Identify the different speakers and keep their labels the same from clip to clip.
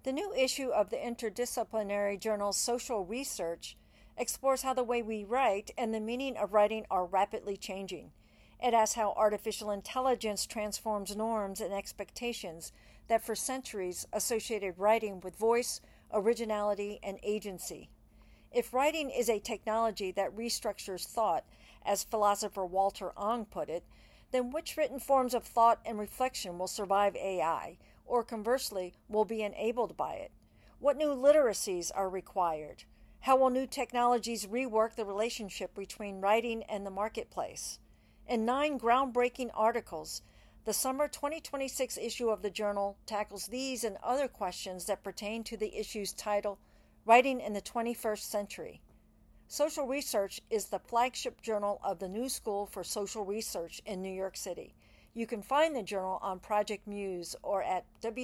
Speaker 1: The new issue of the interdisciplinary journal Social Research explores how the way we write and the meaning of writing are rapidly changing. It asks how artificial intelligence transforms norms and expectations that for centuries associated writing with voice, originality, and agency. If writing is a technology that restructures thought, as philosopher Walter Ong put it, then which written forms of thought and reflection will survive AI, or conversely, will be enabled by it? What new literacies are required? How will new technologies rework the relationship between writing and the marketplace? In 9 groundbreaking articles, the summer 2026 issue of the journal tackles these and other questions that pertain to the issue's title, Writing in the 21st Century. Social Research is the flagship journal of the New School for Social Research in New York City. You can find the journal on Project Muse or at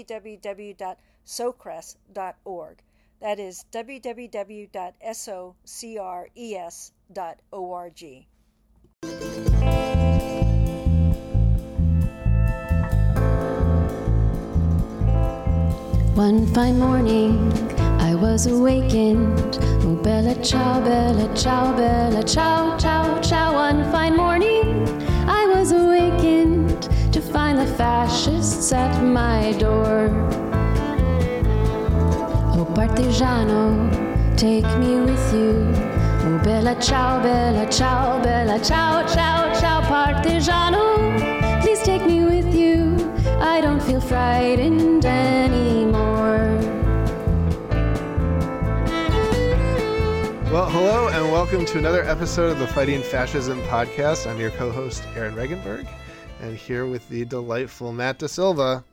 Speaker 1: www.socres.org. That is www.socres.org.
Speaker 2: One fine morning, I was awakened. Oh, bella ciao, bella ciao, bella ciao, ciao, ciao. One fine morning, I was awakened to find the fascists at my door. Oh, partigiano, take me with you. Oh, bella ciao, bella ciao, bella ciao, ciao, ciao. Partigiano, please take me with you. I don't feel frightened anymore.
Speaker 3: Well, hello and welcome to another episode of the Fighting Fascism podcast. I'm your co-host, Aaron Regenberg, and here with the delightful Matt Da Silva.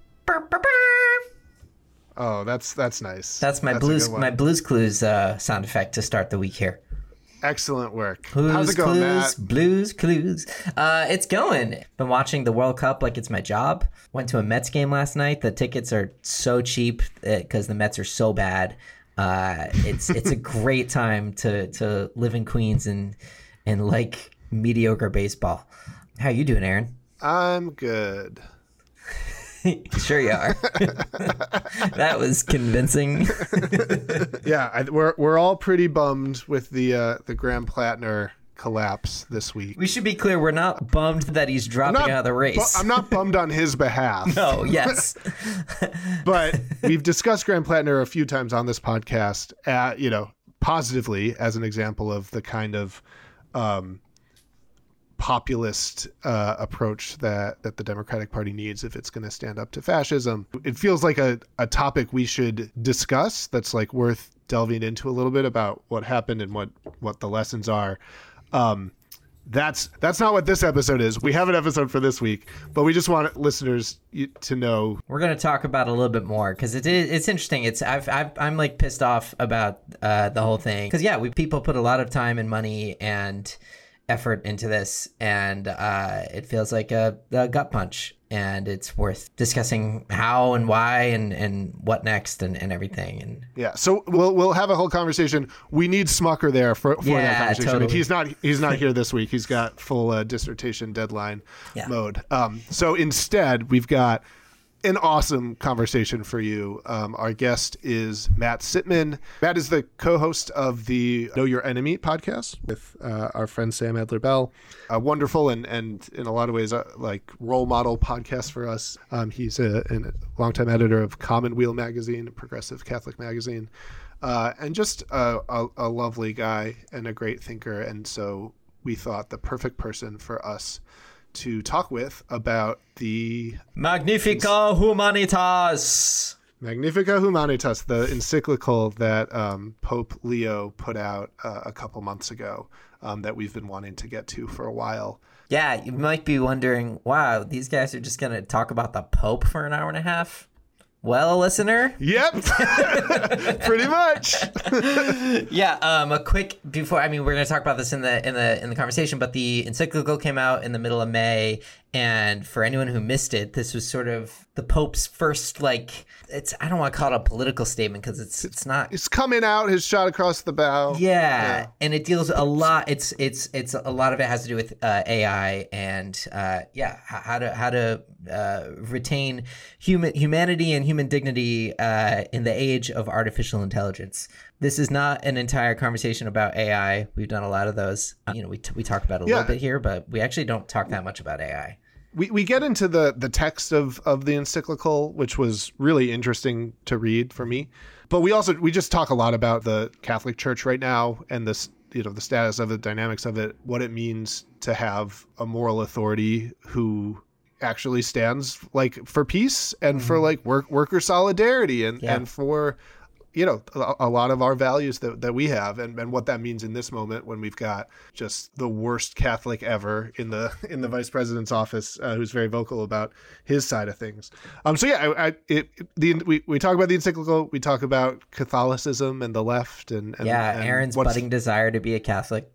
Speaker 3: Oh, that's nice.
Speaker 4: That's my Blues Clues sound effect to start the week here.
Speaker 3: Excellent work.
Speaker 4: How's it going,
Speaker 3: Matt?
Speaker 4: Blues Clues. It's going. Been watching the World Cup like it's my job. Went to a Mets game last night. The tickets are so cheap because the Mets are so bad. It's a great time to live in Queens and like mediocre baseball. How you doing, Aaron?
Speaker 3: I'm good.
Speaker 4: Sure you are. That was convincing.
Speaker 3: Yeah, we're all pretty bummed with the Graham Plattner collapse this week.
Speaker 4: We should be clear, we're not bummed that he's dropping out of the race.
Speaker 3: I'm not bummed on his behalf.
Speaker 4: No, yes.
Speaker 3: But we've discussed Graham Plattner a few times on this podcast, positively as an example of the kind of populist approach that the Democratic Party needs if it's going to stand up to fascism. It feels like a topic we should discuss that's like worth delving into a little bit about what happened and what the lessons are. That's not what this episode is. We have an episode for this week, but we just want listeners to know.
Speaker 4: We're going to talk about it a little bit more because it's interesting. I'm like pissed off about the whole thing because people put a lot of time and money and effort into this, and it feels like a gut punch, and it's worth discussing how and why and what next and everything. And
Speaker 3: yeah, so we'll have a whole conversation. We need Smucker there for that conversation.
Speaker 4: Totally.
Speaker 3: I mean, he's not here this week. He's got full dissertation deadline mode. So instead, we've got an awesome conversation for you. Our guest is Matt Sitman. Matt is the co-host of the Know Your Enemy podcast with our friend Sam Adler-Bell. A wonderful and in a lot of ways like role model podcast for us. He's a longtime editor of Commonweal magazine, a progressive Catholic magazine, and just a lovely guy and a great thinker. And so we thought the perfect person for us to talk with about the
Speaker 4: Magnificat Humanitas,
Speaker 3: the encyclical that Pope Leo put out a couple months ago that we've been wanting to get to for a while.
Speaker 4: Yeah, you might be wondering, wow, these guys are just going to talk about the Pope for an hour and a half? Well, listener.
Speaker 3: Yep. Pretty much.
Speaker 4: Yeah. A quick before. I mean, we're going to talk about this in the conversation, but the encyclical came out in the middle of May, and for anyone who missed it, this was sort of the Pope's first, like, I don't want to call it a political statement because it's not.
Speaker 3: It's coming out, his shot across the bow.
Speaker 4: Yeah. And it deals a lot. It's a lot of it has to do with AI and how to retain humanity and human dignity in the age of artificial intelligence. This is not an entire conversation about AI. We've done a lot of those. We talk about it a little bit here, but we actually don't talk that much about AI.
Speaker 3: We get into the text of the encyclical, which was really interesting to read for me. But we just talk a lot about the Catholic Church right now and this, the status of it, dynamics of it, what it means to have a moral authority who actually stands like for peace and for like worker solidarity and for a lot of our values that we have and what that means in this moment when we've got just the worst Catholic ever in the vice president's office who's very vocal about his side of things. We talk about the encyclical, we talk about Catholicism and the left and
Speaker 4: Aaron's budding desire to be a Catholic.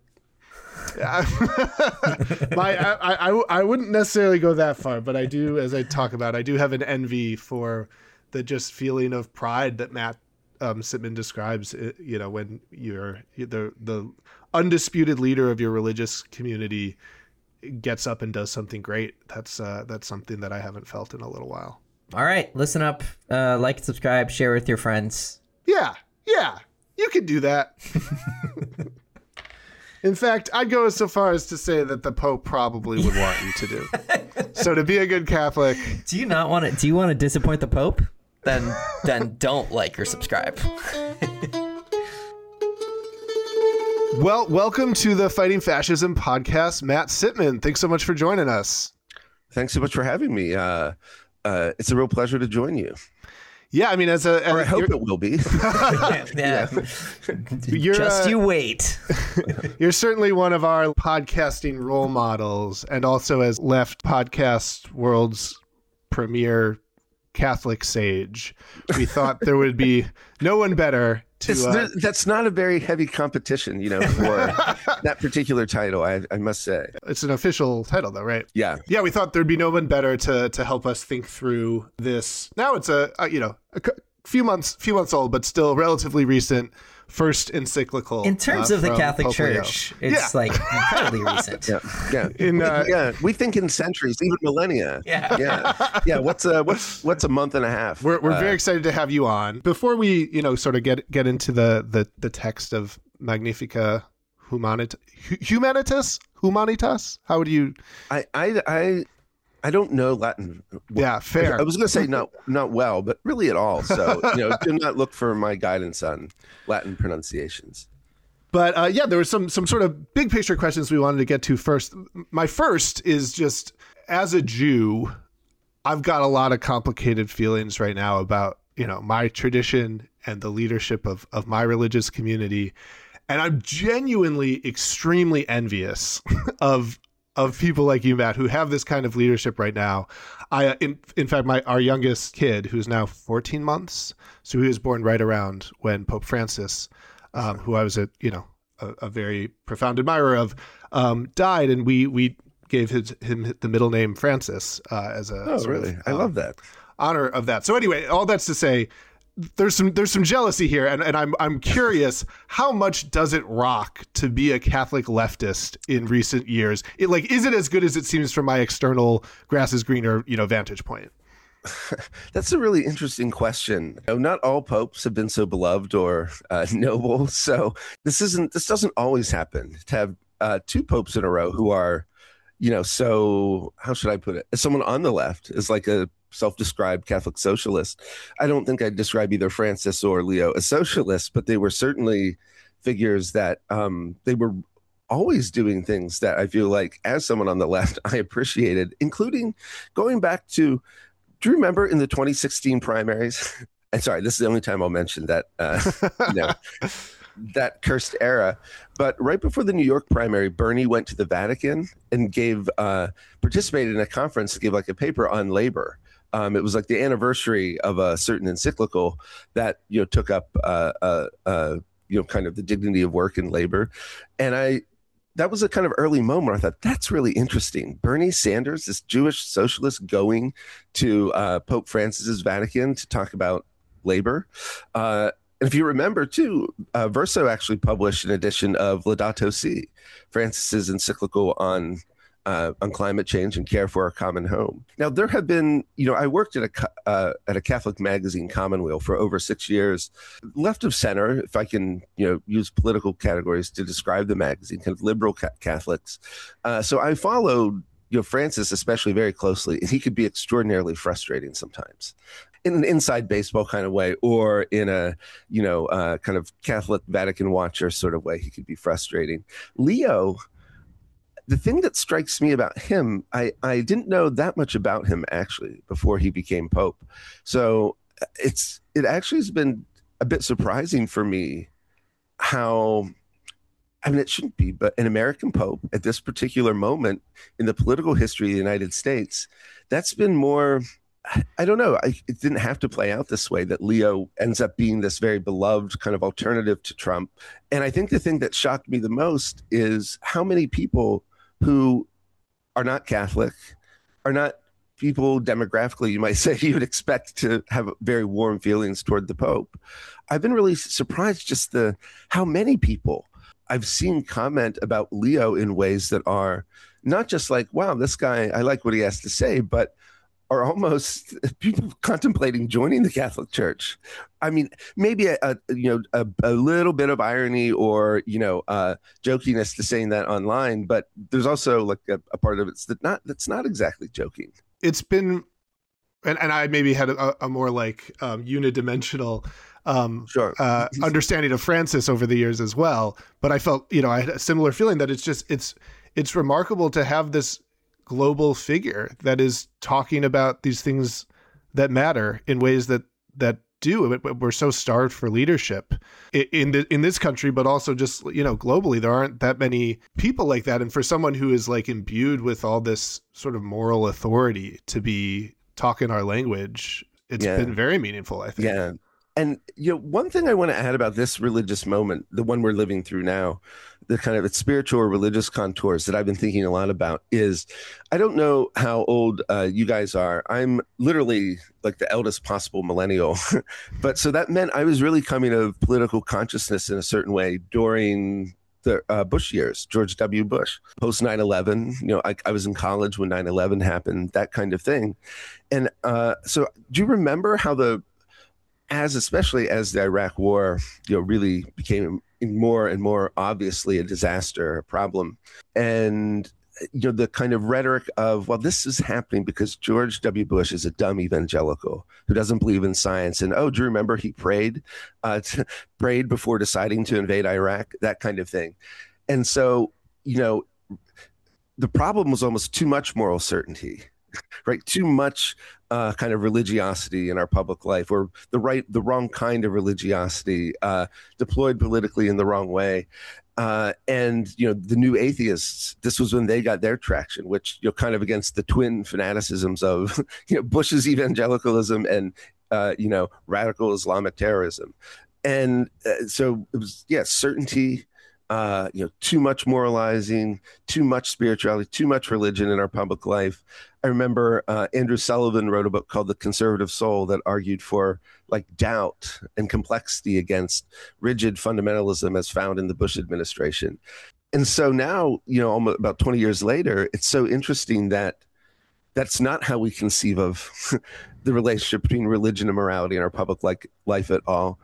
Speaker 3: I wouldn't necessarily go that far, but I do, as I talk about, I do have an envy for the just feeling of pride that Matt Sitman describes, when you're the undisputed leader of your religious community gets up and does something great. That's something that I haven't felt in a little while.
Speaker 4: All right, listen up, like, subscribe, share with your friends.
Speaker 3: Yeah, you can do that. In fact, I'd go so far as to say that the Pope probably would want you to do. So to be a good Catholic,
Speaker 4: do you want to disappoint the Pope? Then don't like or subscribe.
Speaker 3: Well, welcome to the Fighting Fascism podcast, Matt Sitman. Thanks so much for joining us.
Speaker 5: Thanks so much for having me. It's a real pleasure to join you.
Speaker 3: Yeah, I mean, I
Speaker 5: hope it will be.
Speaker 4: Yeah. You wait.
Speaker 3: You're certainly one of our podcasting role models, and also as Left Podcast World's premier Catholic sage, we thought there would be no one better to.
Speaker 5: That's not a very heavy competition, for that particular title. I must say,
Speaker 3: it's an official title, though, right?
Speaker 5: Yeah.
Speaker 3: We thought there'd be no one better to help us think through this. Now it's a few months old, but still relatively recent. First encyclical.
Speaker 4: In terms of the Catholic
Speaker 3: Pope
Speaker 4: Church, it's like incredibly recent.
Speaker 5: Yeah. We think in centuries, even millennia. Yeah. What's a month and a half?
Speaker 3: We're very excited to have you on. Before we sort of get into the text of Magnificat Humanitas. How would you?
Speaker 5: I don't know Latin.
Speaker 3: Yeah, fair.
Speaker 5: I was going to say not well, but really at all. So, do not look for my guidance on Latin pronunciations.
Speaker 3: But there were some sort of big picture questions we wanted to get to first. My first is just, as a Jew, I've got a lot of complicated feelings right now about, my tradition and the leadership of my religious community. And I'm genuinely extremely envious of people like you, Matt, who have this kind of leadership right now. In fact, our youngest kid, who's now 14 months, so he was born right around when Pope Francis, who I was a very profound admirer of, died, and we gave him the middle name Francis as a
Speaker 5: I love that
Speaker 3: honor of that. So anyway, all that's to say, there's some jealousy here, and I'm curious, how much does it rock to be a Catholic leftist in recent years? Is it as good as it seems from my external grass is greener, vantage point?
Speaker 5: That's a really interesting question. Not all popes have been so beloved or noble, so this doesn't always happen to have two popes in a row who are, so how should I put it? As someone on the left is like a self-described Catholic socialist. I don't think I'd describe either Francis or Leo as socialists, but they were certainly figures that they were always doing things that I feel like, as someone on the left, I appreciated, including going back to, do you remember in the 2016 primaries? And sorry, this is the only time I'll mention that, that cursed era. But right before the New York primary, Bernie went to the Vatican and participated in a conference to give like a paper on labor. It was like the anniversary of a certain encyclical that took up kind of the dignity of work and labor, and I that was a kind of early moment where I thought, that's really interesting. Bernie Sanders, this Jewish socialist, going to Pope Francis's Vatican to talk about labor. And if you remember, too, Verso actually published an edition of Laudato Si, Francis's encyclical on climate change and care for our common home. Now, there have been, I worked at a Catholic magazine, Commonweal, for over 6 years, left of center, if I can, use political categories to describe the magazine, kind of liberal Catholics. So I followed, Francis especially very closely, and he could be extraordinarily frustrating sometimes, in an inside baseball kind of way, or in a, kind of Catholic Vatican watcher sort of way. He could be frustrating. Leo, the thing that strikes me about him, I didn't know that much about him actually before he became Pope. So it actually has been a bit surprising for me how, I mean, it shouldn't be, but an American Pope at this particular moment in the political history of the United States, that's been more, I don't know, it didn't have to play out this way, that Leo ends up being this very beloved kind of alternative to Trump. And I think the thing that shocked me the most is how many people who are not Catholic, are not people demographically, you might say, you would expect to have very warm feelings toward the Pope. I've been really surprised just how many people I've seen comment about Leo in ways that are not just like, wow, this guy, I like what he has to say, but are almost people contemplating joining the Catholic Church. I mean, maybe a little bit of irony or jokiness to saying that online, but there's also like a part of it's that's not exactly joking.
Speaker 3: It's been, and I maybe had a more like unidimensional understanding of Francis over the years as well. But I felt, I had a similar feeling that it's remarkable to have this global figure that is talking about these things that matter in ways that do. We're so starved for leadership in this country, but also just, globally, there aren't that many people like that. And for someone who is like imbued with all this sort of moral authority to be talking our language, it's been very meaningful, I think.
Speaker 5: Yeah. And, one thing I want to add about this religious moment, the one we're living through now, the kind of its spiritual or religious contours that I've been thinking a lot about is, I don't know how old you guys are. I'm literally like the eldest possible millennial. But so that meant I was really coming of political consciousness in a certain way during the Bush years, George W. Bush, post 9/11. I was in college when 9/11 happened, that kind of thing. And so do you remember how especially as the Iraq War, really became more and more obviously a disaster, a problem, and the kind of rhetoric of, well, this is happening because George W. Bush is a dumb evangelical who doesn't believe in science, and do you remember he prayed before deciding to invade Iraq, that kind of thing. And so the problem was almost too much moral certainty. Right, too much kind of religiosity in our public life, or the wrong kind of religiosity deployed politically in the wrong way. And the new atheists, this was when they got their traction, which kind of against the twin fanaticisms of Bush's evangelicalism and radical Islamic terrorism. And so it was certainty. Too much moralizing, too much spirituality, too much religion in our public life. I remember Andrew Sullivan wrote a book called The Conservative Soul that argued for like doubt and complexity against rigid fundamentalism as found in the Bush administration. And so now, almost about 20 years later, it's so interesting that that's not how we conceive of the relationship between religion and morality in our public life at all.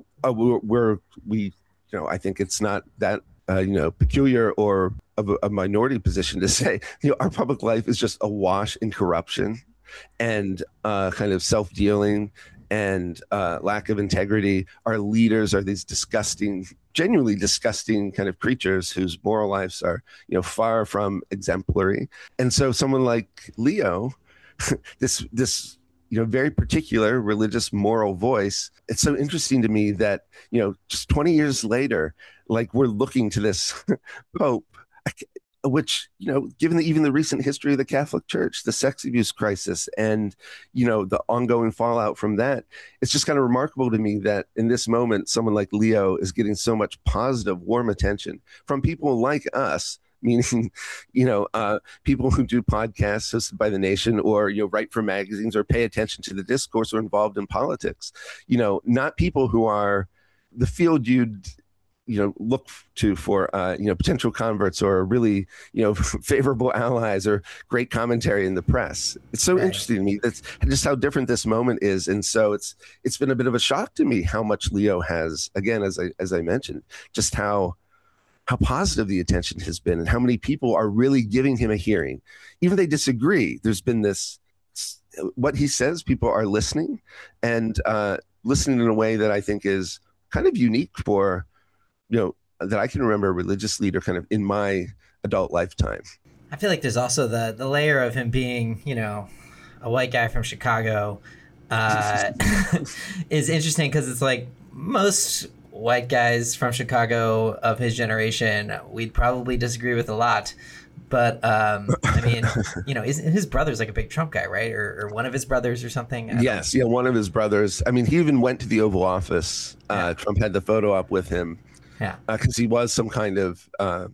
Speaker 5: I think it's not that, peculiar or of a minority position to say, our public life is just awash in corruption and kind of self-dealing and lack of integrity. Our leaders are these genuinely disgusting kind of creatures whose moral lives are, far from exemplary. And so someone like Leo, this very particular religious moral voice. It's so interesting to me that, just 20 years later, like we're looking to this Pope. which, given even the recent history of the Catholic Church, the sex abuse crisis, and, the ongoing fallout from that, it's just kind of remarkable to me that in this moment, someone like Leo is getting so much positive, warm attention from people like us, meaning, people who do podcasts hosted by The Nation, or, write for magazines, or pay attention to the discourse, or involved in politics, not people who are the field you'd look to for potential converts, or really favorable allies, or great commentary in the press. It's so interesting to me. That's just how different this moment is, and so it's been a bit of a shock to me how much Leo has, again, as I mentioned, just how positive the attention has been, and how many people are really giving him a hearing, even if they disagree. There's been this, what he says, people are listening, and listening in a way that I think is kind of unique for, that I can remember a religious leader kind of in my adult lifetime.
Speaker 4: I feel like there's also the layer of him being, a white guy from Chicago is interesting, because it's like most white guys from Chicago of his generation, we'd probably disagree with a lot. But, I mean, his brother's like a big Trump guy, right? Or one of his brothers or something?
Speaker 5: Yes, one of his brothers. I mean, he even went to the Oval Office. Trump had the photo up with him.
Speaker 4: Yeah,
Speaker 5: because he was some kind of,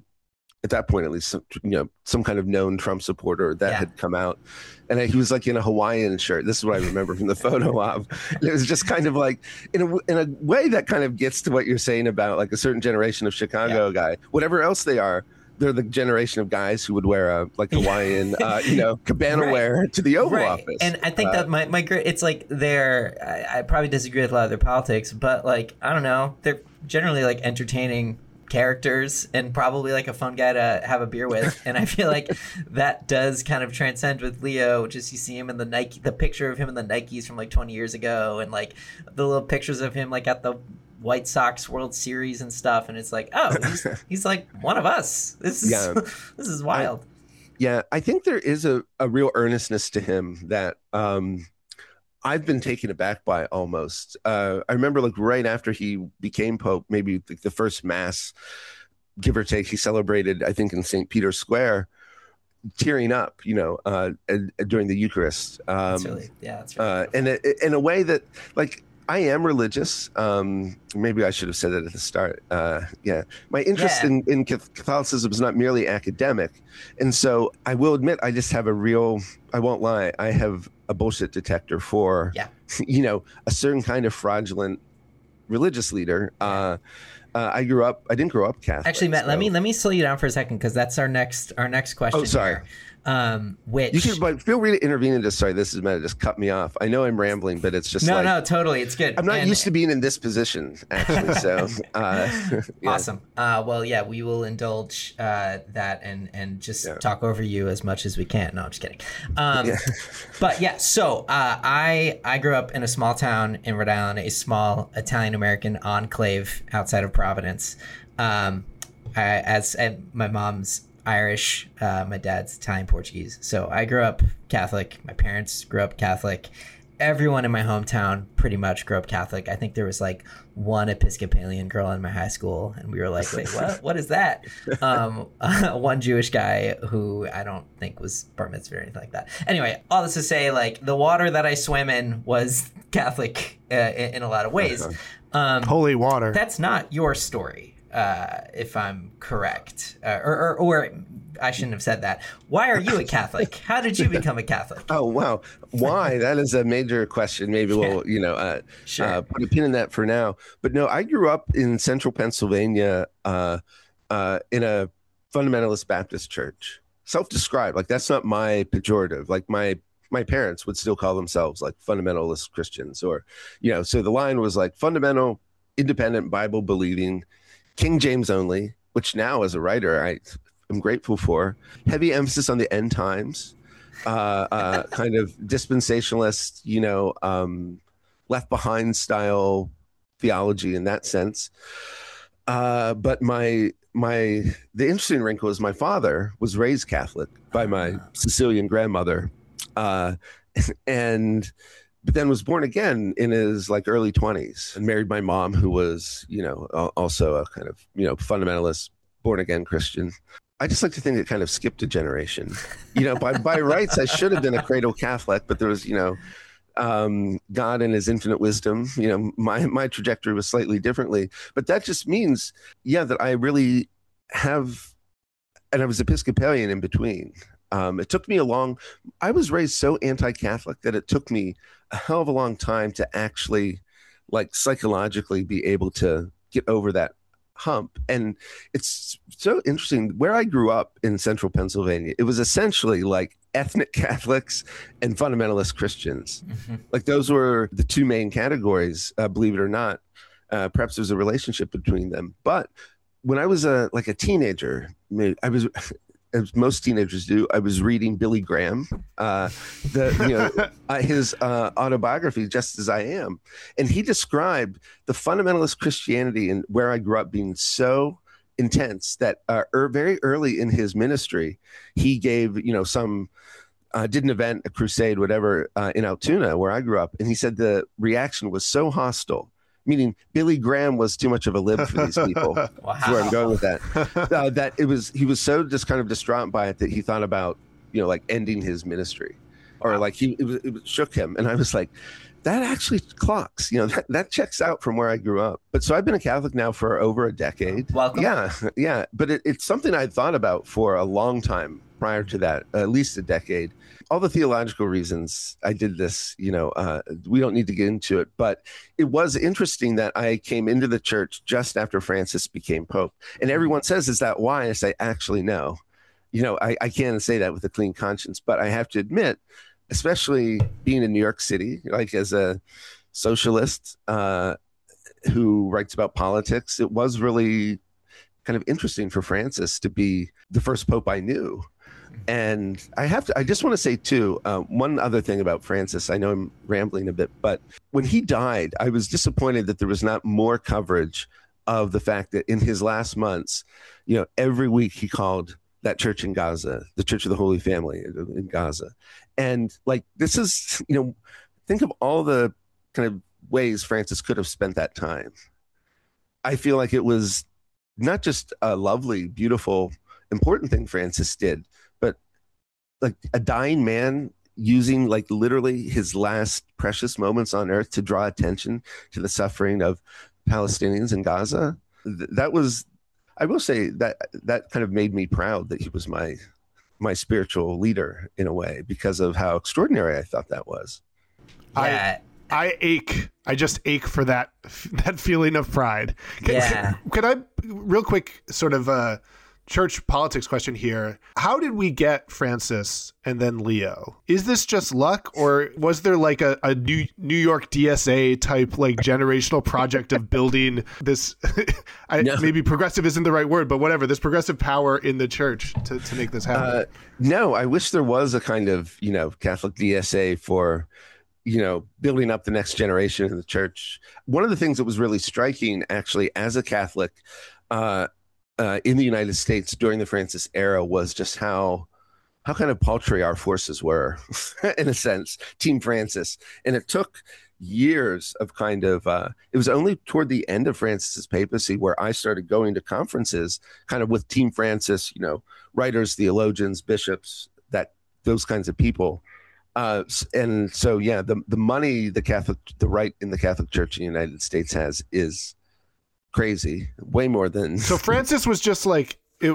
Speaker 5: at that point at least, some kind of known Trump supporter that had come out, and he was like in a Hawaiian shirt. This is what I remember from the photo op. And it was just kind of like in a way that kind of gets to what you're saying about like a certain generation of Chicago guy. Whatever else they are, they're the generation of guys who would wear a like Hawaiian, cabana wear to the Oval Office.
Speaker 4: And I think that my it's like I probably disagree with a lot of their politics, but like, I don't know, they're generally like entertaining characters and probably like a fun guy to have a beer with. And I feel like that does kind of transcend with Leo. Just you see him in the picture of him in the Nikes from like 20 years ago, and like the little pictures of him like at the White Sox World Series and stuff, and it's like, oh, he's like one of us. This is wild.
Speaker 5: I think there is a real earnestness to him that I've been taken aback by almost. I remember like right after he became Pope, maybe the first Mass, give or take, he celebrated, I think, in St. Peter's Square, tearing up, during the Eucharist.
Speaker 4: That's really
Speaker 5: and in a way that, like, I am religious. Maybe I should have said that at the start. My interest in Catholicism is not merely academic. And so I will admit, I just have I won't lie, I have a bullshit detector for, a certain kind of fraudulent religious leader. I didn't grow up Catholic.
Speaker 4: Actually, Matt, let me slow you down for a second, because that's our next question.
Speaker 5: Oh, sorry.
Speaker 4: Here. Which
Speaker 5: you can, but feel free to intervene and just, sorry, this is Matt, just cut me off. I know I'm rambling, but it's just
Speaker 4: no, totally, it's good.
Speaker 5: I'm not used to being in this position, actually. So
Speaker 4: awesome. We will indulge that and just talk over you as much as we can. No, I'm just kidding. But so I grew up in a small town in Rhode Island, a small Italian American enclave outside of Providence. My mom's Irish, my dad's Italian Portuguese. So I grew up Catholic. My parents grew up Catholic. Everyone in my hometown pretty much grew up Catholic. I think there was like one Episcopalian girl in my high school, and we were like, wait, what? What is that? One Jewish guy who I don't think was bar mitzvah or anything like that. Anyway, all this to say, like, the water that I swam in was Catholic in a lot of ways.
Speaker 3: Holy water.
Speaker 4: That's not your story. If I'm correct, or I shouldn't have said that. Why are you a Catholic? How did you become a Catholic?
Speaker 5: Oh, wow. Why? That is a major question. Maybe we'll,
Speaker 4: sure.
Speaker 5: Put a pin in that for now. But no, I grew up in central Pennsylvania in a fundamentalist Baptist church. Self-described. Like, that's not my pejorative. Like, my parents would still call themselves like fundamentalist Christians, or, so the line was like fundamental, independent, Bible believing, King James only, which now as a writer I am grateful for. Heavy emphasis on the end times, kind of dispensationalist, Left Behind style theology in that sense. But the interesting wrinkle is my father was raised Catholic by my Sicilian grandmother, but then was born again in his like early 20s and married my mom, who was, also a kind of, fundamentalist, born again Christian. I just like to think it kind of skipped a generation. By rights, I should have been a cradle Catholic, but there was, God and his infinite wisdom, my trajectory was slightly differently. But that just means, that I really have, and I was Episcopalian in between. It took me I was raised so anti-Catholic that it took me a hell of a long time to actually psychologically be able to get over that hump. And it's so interesting. Where I grew up in central Pennsylvania, it was essentially like ethnic Catholics and fundamentalist Christians. Mm-hmm. Those were the two main categories, believe it or not. Perhaps there's a relationship between them. But when I was a teenager, I was, as most teenagers do, I was reading Billy Graham, his autobiography, Just As I Am. And he described the fundamentalist Christianity and where I grew up being so intense that very early in his ministry, he gave, did an event, a crusade, whatever, in Altoona, where I grew up. And he said the reaction was so hostile, meaning Billy Graham was too much of a lib for these people. Wow. That's where I'm going with that. That he was so just kind of distraught by it that he thought about, ending his ministry, or it shook him. And I was like, that actually clocks, that checks out from where I grew up. But so I've been a Catholic now for over a decade.
Speaker 4: Welcome.
Speaker 5: Yeah. But it's something I'd thought about for a long time prior to that, at least a decade. All the theological reasons I did this, we don't need to get into it, but it was interesting that I came into the church just after Francis became Pope. And everyone says, is that why? I say, actually, no. I can't say that with a clean conscience, but I have to admit, especially being in New York City, as a socialist who writes about politics, it was really kind of interesting for Francis to be the first Pope I knew. And I just want to say too, one other thing about Francis. I know I'm rambling a bit, but when he died, I was disappointed that there was not more coverage of the fact that in his last months, every week he called that church in Gaza, the Church of the Holy Family in Gaza. And this is, think of all the kind of ways Francis could have spent that time. I feel like it was not just a lovely, beautiful, important thing Francis did, but a dying man using literally his last precious moments on earth to draw attention to the suffering of Palestinians in Gaza. That was, I will say that kind of made me proud that he was my spiritual leader in a way, because of how extraordinary I thought that was.
Speaker 3: Yeah. I just ache for that feeling of pride. Can I real quick sort of church politics question here? How did we get Francis and then Leo? Is this just luck, or was there a New York DSA type generational project of building this? No. Maybe progressive isn't the right word, but whatever, this progressive power in the church to make this happen?
Speaker 5: No, I wish there was a kind of Catholic DSA for building up the next generation in the church. One of the things that was really striking, actually, as a Catholic, in the United States during the Francis era, was just how kind of paltry our forces were, in a sense, Team Francis. And it took years of kind of, it was only toward the end of Francis's papacy where I started going to conferences kind of with Team Francis, writers, theologians, bishops, those kinds of people. And so, the money the right in the Catholic Church in the United States has is crazy, way more than. So
Speaker 3: Francis was just luck,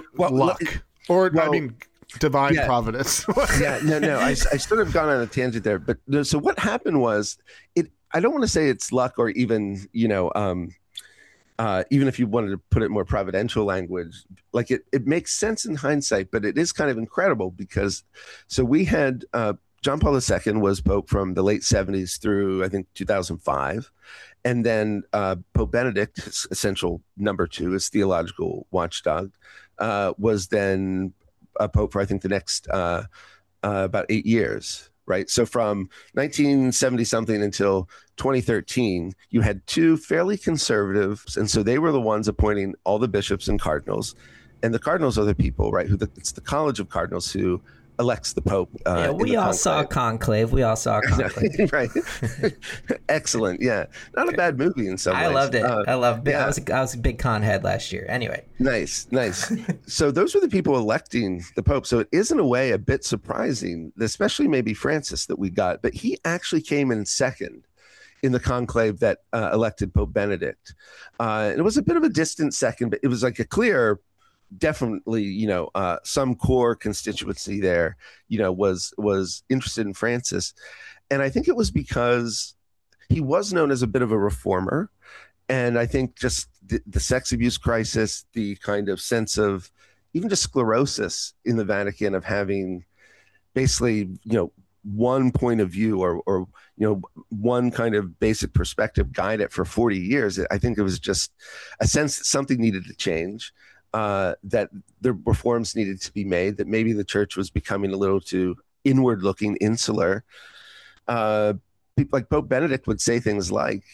Speaker 3: divine providence.
Speaker 5: No. I sort of gone on a tangent there, but so what happened was I don't want to say it's luck, or even even if you wanted to put it in more providential language, it makes sense in hindsight, but it is kind of incredible because we had John Paul II was Pope from the late 70s through, I think, 2005. And then Pope Benedict, his essential number 2, his theological watchdog, was then a Pope for, I think, the next about 8 years, right? So from 1970-something until 2013, you had 2 fairly conservative, and so they were the ones appointing all the bishops and cardinals. And the cardinals are the people, right? It's the College of Cardinals who elects the Pope.
Speaker 4: We all saw Conclave.
Speaker 5: Right. Excellent. Yeah. Not a bad movie in some ways.
Speaker 4: I loved it. I was a big con head last year. Anyway.
Speaker 5: Nice. So those were the people electing the Pope. So it is in a way a bit surprising, especially maybe Francis, that we got. But he actually came in second in the conclave that elected Pope Benedict. And it was a bit of a distant second, but it was like a clear, definitely, some core constituency there, was interested in Francis. And I think it was because he was known as a bit of a reformer. And I think just the sex abuse crisis, the kind of sense of even just sclerosis in the Vatican of having basically, one point of view or one kind of basic perspective guide it for 40 years. I think it was just a sense that something needed to change, that the reforms needed to be made, that maybe the church was becoming a little too inward looking, insular. People like Pope Benedict would say things like,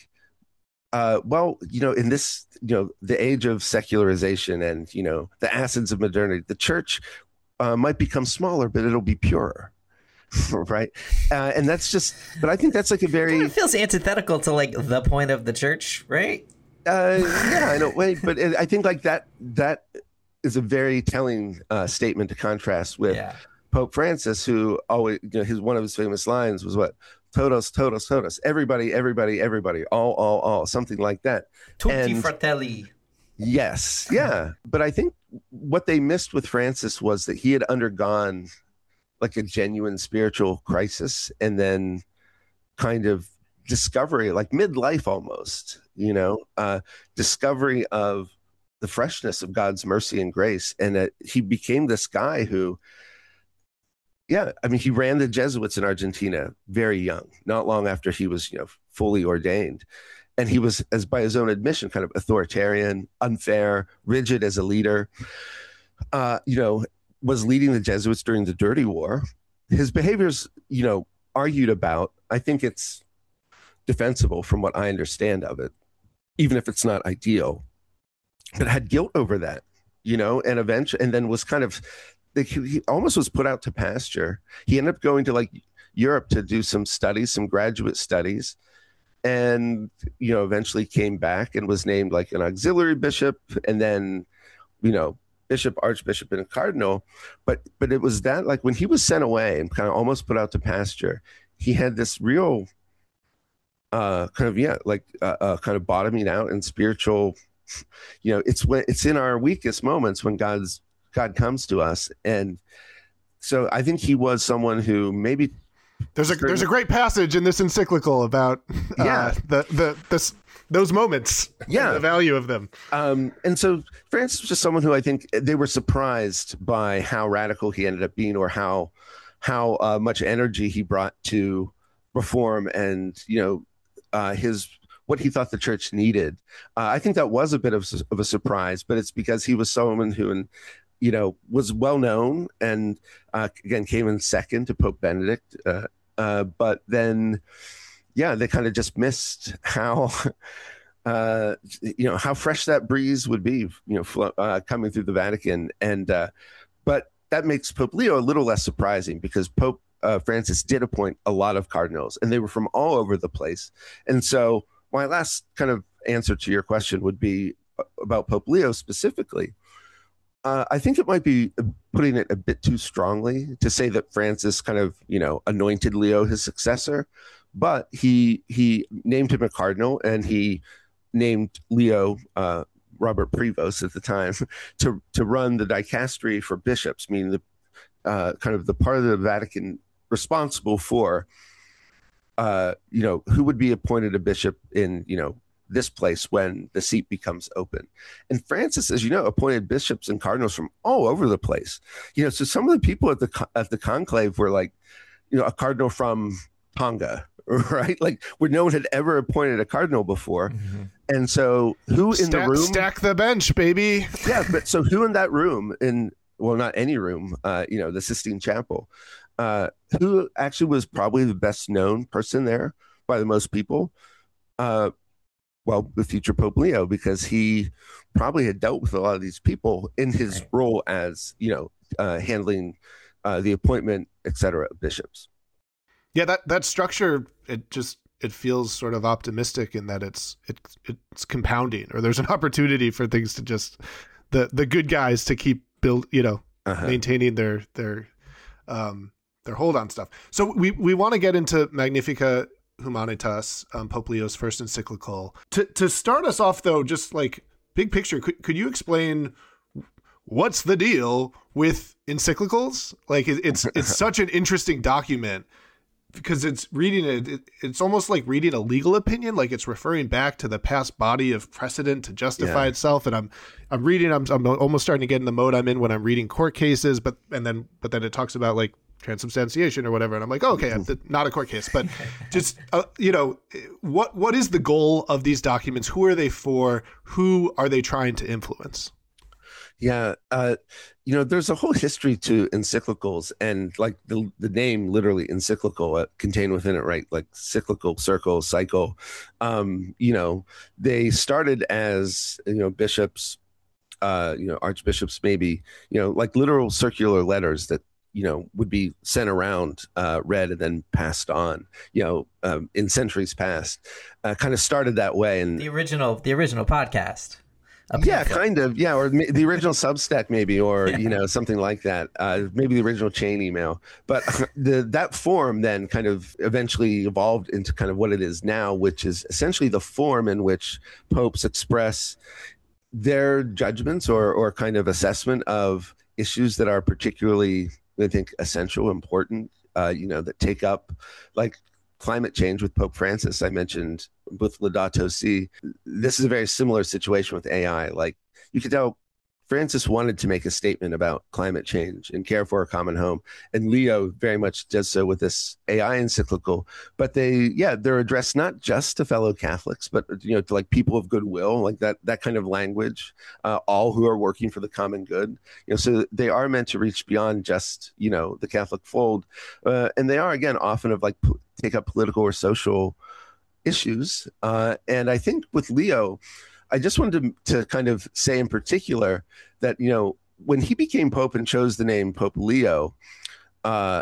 Speaker 5: in this, the age of secularization and, the acids of modernity, the church might become smaller, but it'll be purer. Right. And that's just, but I think that's like a very,
Speaker 4: it feels antithetical to like the point of the church, right?
Speaker 5: Yeah, I know. Wait, but I think like that is a very telling statement to contrast with Pope Francis, who always, one of his famous lines was what? Todos, todos, todos. Everybody, everybody, everybody. All. Something like that.
Speaker 4: Tutti fratelli.
Speaker 5: Yes. Yeah. But I think what they missed with Francis was that he had undergone like a genuine spiritual crisis and then kind of discovery, like midlife almost, discovery of the freshness of God's mercy and grace. And that he became this guy who, he ran the Jesuits in Argentina very young, not long after he was, fully ordained. And he was, as by his own admission, kind of authoritarian, unfair, rigid as a leader, was leading the Jesuits during the Dirty War. His behaviors, argued about. I think it's defensible from what I understand of it, even if it's not ideal, but had guilt over that, and eventually, and then was kind of, he almost was put out to pasture. He ended up going to like Europe to do some studies, some graduate studies, and, eventually came back and was named like an auxiliary bishop and then, bishop, archbishop, and a cardinal. But it was that, like, when he was sent away and kind of almost put out to pasture, he had this real kind of bottoming out and spiritual, it's in our weakest moments when God comes to us. And so I think he was someone who maybe
Speaker 3: there's a great passage in this encyclical about those moments, the value of them.
Speaker 5: And so Francis was just someone who I think they were surprised by how radical he ended up being, or how much energy he brought to reform and, what he thought the church needed. I think that was a bit of a surprise, but it's because he was someone who, was well known and again came in second to Pope Benedict. But then, they kind of just missed how, how fresh that breeze would be, coming through the Vatican. And but that makes Pope Leo a little less surprising, because Pope Francis did appoint a lot of cardinals, and they were from all over the place. And so my last kind of answer to your question would be about Pope Leo specifically. I think it might be putting it a bit too strongly to say that Francis kind of, anointed Leo his successor, but he named him a cardinal, and he named Leo, Robert Prevost at the time, to run the dicastery for bishops, meaning the kind of the part of the Vatican responsible for, who would be appointed a bishop in, this place when the seat becomes open. And Francis, as you know, appointed bishops and cardinals from all over the place. So some of the people at the conclave were like, a cardinal from Tonga, right? Like, where no one had ever appointed a cardinal before. Mm-hmm. And so who in the room?
Speaker 3: Stack the bench, baby.
Speaker 5: Yeah, but so who in that room, not any room, the Sistine Chapel, who actually was probably the best known person there by the most people? The future Pope Leo, because he probably had dealt with a lot of these people in his role as, handling the appointment, et cetera, of bishops.
Speaker 3: Yeah, that structure, it feels sort of optimistic in that it's compounding, or there's an opportunity for things to just the good guys to keep maintaining their hold on stuff. So we want to get into Magnificat Humanitas, Pope Leo's first encyclical. To start us off, though, just like big picture, could you explain what's the deal with encyclicals? Like it's such an interesting document, because it's almost like reading a legal opinion, like it's referring back to the past body of precedent to justify itself. And I'm almost starting to get in the mode I'm in when I'm reading court cases, but then it talks about like transubstantiation or whatever, and I'm like, okay, not a court case, but just what is the goal of these documents? Who are they for? Who are they trying to influence?
Speaker 5: Yeah, there's a whole history to encyclicals, and like the name literally encyclical contained within it, right? Like cyclical, circle, cycle. They started as bishops, archbishops, maybe like literal circular letters that would be sent around, read, and then passed on, in centuries past. Kind of started that way. And
Speaker 4: the original podcast.
Speaker 5: Yeah, kind of. Yeah, or the original Substack, maybe, or something like that. Maybe the original chain email. But that form then kind of eventually evolved into kind of what it is now, which is essentially the form in which popes express their judgments or kind of assessment of issues that are particularly, I think, essential, important. That take up, like climate change with Pope Francis. I mentioned with Laudato Si. This is a very similar situation with AI. Like, you could tell Francis wanted to make a statement about climate change and care for a common home, and Leo very much does so with this AI encyclical. But they're addressed not just to fellow Catholics, but to like people of goodwill, like that kind of language, all who are working for the common good. So they are meant to reach beyond just the Catholic fold, and they are again often of like take up political or social issues. And I think with Leo, I just wanted to kind of say in particular that, when he became Pope and chose the name Pope Leo, I'll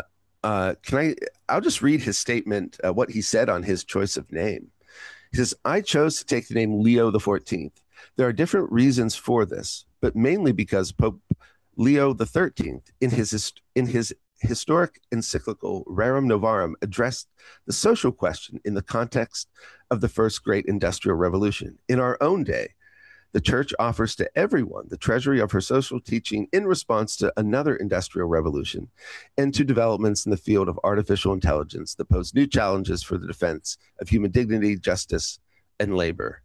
Speaker 5: just read his statement, what he said on his choice of name. He says, "I chose to take the name Leo the 14th. There are different reasons for this, but mainly because Pope Leo the 13th, in his historic encyclical Rerum Novarum, addressed the social question in the context of the first great industrial revolution. In our own day, the Church offers to everyone the treasury of her social teaching in response to another industrial revolution and to developments in the field of artificial intelligence that pose new challenges for the defense of human dignity, justice, and labor."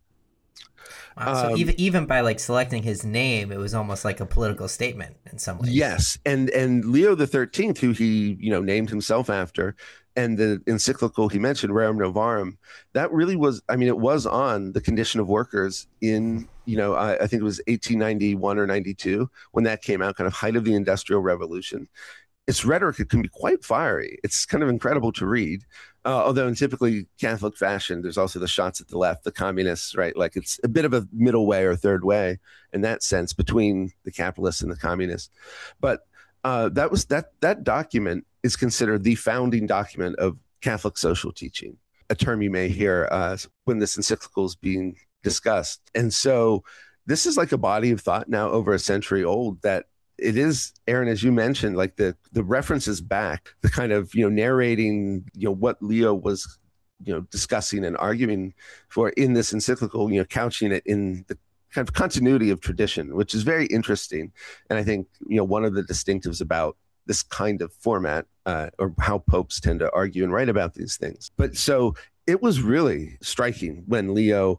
Speaker 4: Wow, so even by like selecting his name, it was almost like a political statement in some ways.
Speaker 5: Yes, and Leo the 13th, who he named himself after, and the encyclical he mentioned, Rerum Novarum, that really was, it was on the condition of workers in I think it was 1891 or 92 when that came out, kind of height of the Industrial Revolution. Its rhetoric, it can be quite fiery. It's kind of incredible to read. Although in typically Catholic fashion, there's also the shots at the left, the communists, right? Like it's a bit of a middle way or third way in that sense between the capitalists and the communists. But that document is considered the founding document of Catholic social teaching, a term you may hear when this encyclical is being discussed. And so this is like a body of thought now over a century old that it is, Aaron, as you mentioned, like the references back, the kind of, narrating, what Leo was, discussing and arguing for in this encyclical, couching it in the kind of continuity of tradition, which is very interesting. And I think, one of the distinctives about this kind of format, or how popes tend to argue and write about these things. But so it was really striking when Leo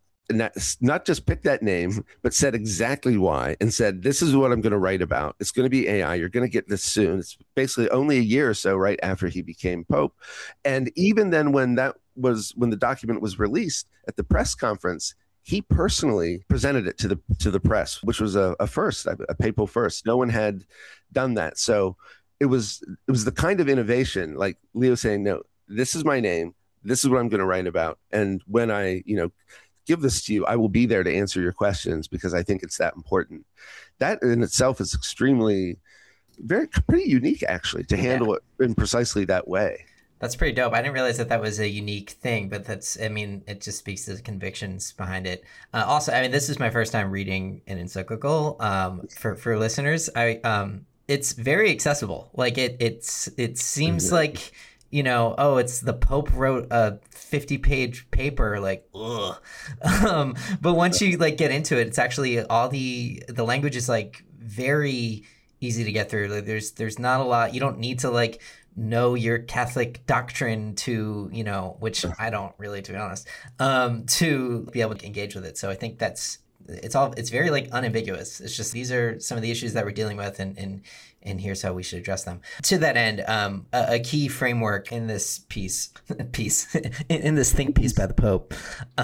Speaker 5: not just picked that name, but said exactly why, and said, this is what I'm going to write about. It's going to be AI. You're going to get this soon. It's basically only a year or so right after he became Pope. And even then, when the document was released at the press conference, he personally presented it to the press, which was a first, a papal first. No one had done that. So it was the kind of innovation, like Leo saying, no, this is my name. This is what I'm going to write about. And when I, give this to you, I will be there to answer your questions because I think it's that important. That in itself is extremely pretty unique actually to handle it in precisely that way.
Speaker 4: That's pretty dope. I didn't realize that was a unique thing, but it just speaks to the convictions behind it. Also, this is my first time reading an encyclical. For listeners, it's very accessible. Like it seems like, it's the Pope wrote a 50-page paper, like, ugh. But once you get into it, it's actually all the language is very easy to get through. Like there's not a lot. You don't need to know your Catholic doctrine to, which I don't really, to be honest, to be able to engage with it. So I think it's very unambiguous. It's just, these are some of the issues that we're dealing with, and here's how we should address them. To that end, a key framework in this piece in this think piece by the Pope,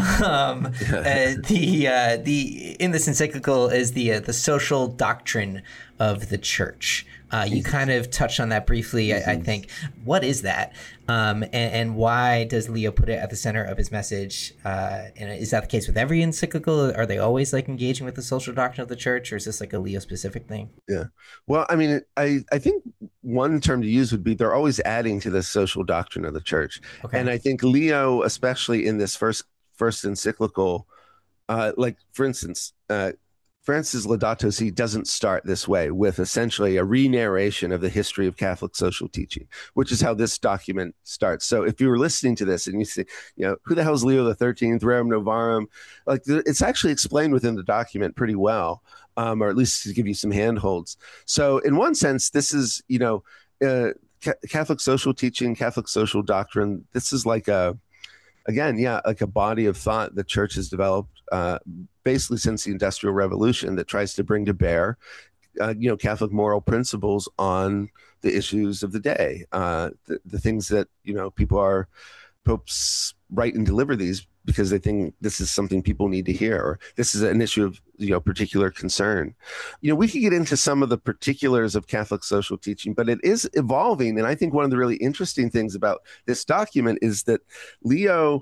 Speaker 4: in this encyclical is the social doctrine of the Church. You kind of touched on that briefly, I think. What is that? And why does Leo put it at the center of his message? And is that the case with every encyclical? Are they always engaging with the social doctrine of the Church, or is this a Leo specific thing?
Speaker 5: Yeah. Well, I think one term to use would be they're always adding to the social doctrine of the Church. Okay. And I think Leo, especially in this first encyclical, for instance, Francis Laudato Si doesn't start this way, with essentially a re-narration of the history of Catholic social teaching, which is how this document starts. So if you were listening to this and you say, who the hell is Leo XIII, Rerum Novarum? It's actually explained within the document pretty well, or at least to give you some handholds. So in one sense, this is, Catholic social teaching, Catholic social doctrine. This is like a body of thought the Church has developed basically since the Industrial Revolution that tries to bring to bear, Catholic moral principles on the issues of the day, the things that, popes write and deliver these because they think this is something people need to hear, or this is an issue of, particular concern. We could get into some of the particulars of Catholic social teaching, but it is evolving. And I think one of the really interesting things about this document is that Leo,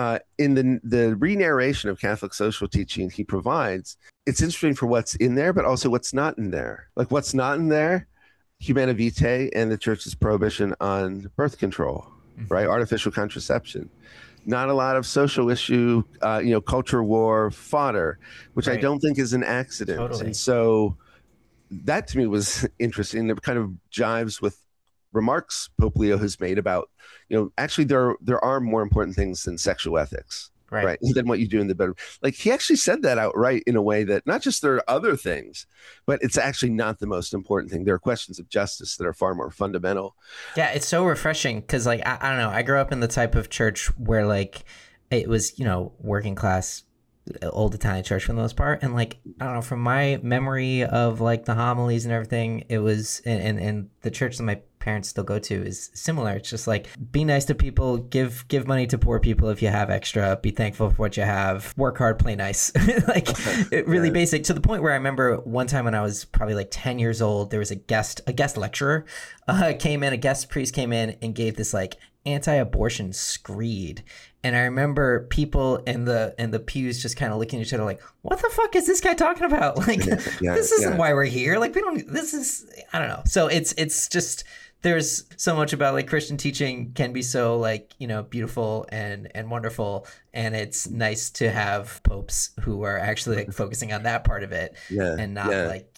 Speaker 5: in the re-narration of Catholic social teaching he provides, it's interesting for what's in there, but also what's not in there. What's not in there, Humanae Vitae and the Church's prohibition on birth control, right? Artificial contraception. Not a lot of social issue, culture war fodder, which right. I don't think is an accident. Totally. And so that to me was interesting. It kind of jives with remarks Pope Leo has made about, actually there are more important things than sexual ethics, right? Than what you do in the bedroom. He actually said that outright in a way that not just there are other things, but it's actually not the most important thing. There are questions of justice that are far more fundamental. Yeah, it's so refreshing because, I don't know, I grew up in the type of church where it was, working class, old Italian church for the most part, and I don't know, from my memory of the homilies and everything, it was, and the church that my parents still go to is similar. It's just be nice to people, give money to poor people if you have extra, be thankful for what you have, work hard, play nice. It really basic, to the point where I remember one time when I was probably 10 years old, there was a guest lecturer came in, a guest priest came in and gave this anti-abortion screed. And I remember people in the pews just kind of looking at each other what the fuck is this guy talking about? This isn't why we're here. We don't, this is, I don't know. So it's just, there's so much about Christian teaching can be so beautiful and wonderful. And it's nice to have popes who are actually focusing on that part of it and not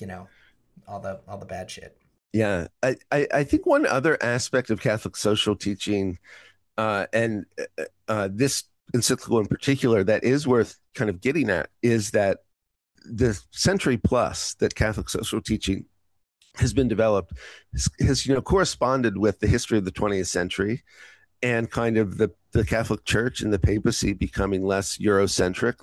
Speaker 5: all the bad shit. Yeah. I think one other aspect of Catholic social teaching, and this encyclical in particular, that is worth kind of getting at, is that the century plus that Catholic social teaching has been developed has corresponded with the history of the 20th century and kind of the Catholic Church and the papacy becoming less Eurocentric,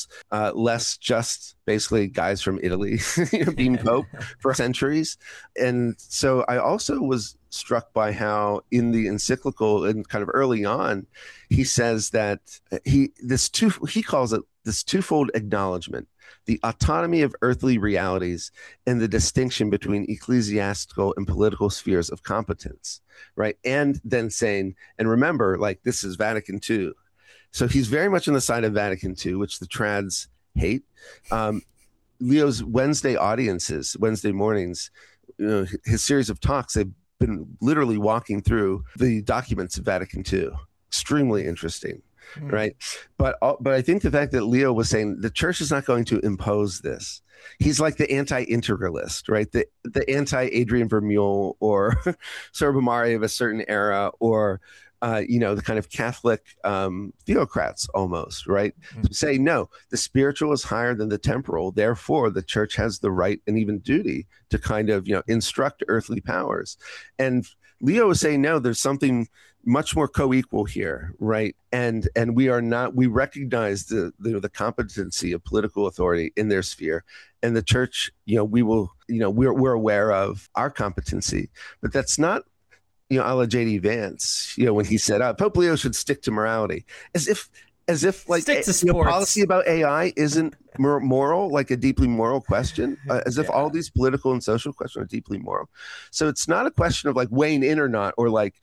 Speaker 5: less just basically guys from Italy being pope for centuries. And so I also was struck by how in the encyclical and kind of early on, he says that he calls it this twofold acknowledgement: the autonomy of earthly realities and the distinction between ecclesiastical and political spheres of competence, right? And then saying, and remember, this is Vatican II. So he's very much on the side of Vatican II, which the trads hate. Leo's Wednesday audiences, Wednesday mornings, his series of talks, they've been literally walking through the documents of Vatican II. Extremely interesting. Right. But I think the fact that Leo was saying the church is not going to impose this. He's like the anti-integralist, right? The anti-Adrian Vermeule or Sorbonne of a certain era, or the kind of Catholic theocrats almost, right? To say, no, the spiritual is higher than the temporal. Therefore, the church has the right and even duty to kind of, instruct earthly powers. And Leo is saying, no, there's something much more co-equal here, right? And we recognize the competency of political authority in their sphere, and the church, we're aware of our competency, but that's not, a la J.D. Vance, when he said, Pope Leo should stick to morality, as if like
Speaker 4: stick to sports.
Speaker 5: Policy about AI isn't moral, like a deeply moral question, as if all these political and social questions are deeply moral. So it's not a question of like weighing in or not, or like,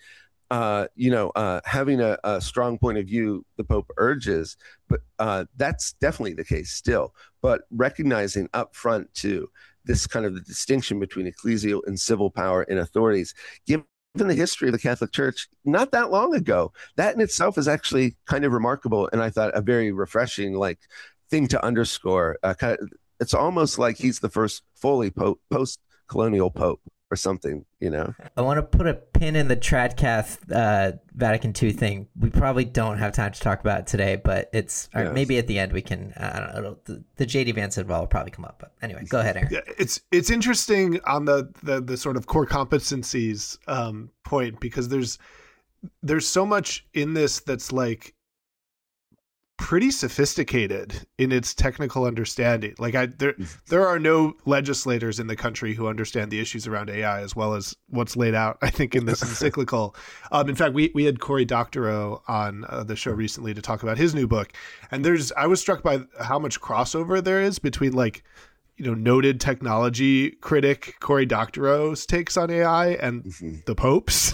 Speaker 5: having a strong point of view the Pope urges, but that's definitely the case still. But recognizing up front too, this kind of the distinction between ecclesial and civil power and authorities, given the history of the Catholic Church not that long ago, that in itself is actually kind of remarkable, and I thought a very refreshing thing to underscore. It's almost like he's the first fully post-colonial Pope or something,
Speaker 4: I want to put a pin in the Tradcath Vatican II thing. We probably don't have time to talk about it today, but it's maybe at the end we can. I don't know. The JD Vance involved will probably come up, but anyway, go ahead, Aaron.
Speaker 3: Yeah, it's interesting on the sort of core competencies point, because there's so much in this that's like pretty sophisticated in its technical understanding. Like there are no legislators in the country who understand the issues around AI as well as what's laid out, I think, in this encyclical. In fact, we had Cory Doctorow on the show recently to talk about his new book, and I was struck by how much crossover there is between noted technology critic Cory Doctorow's takes on AI and the Pope's.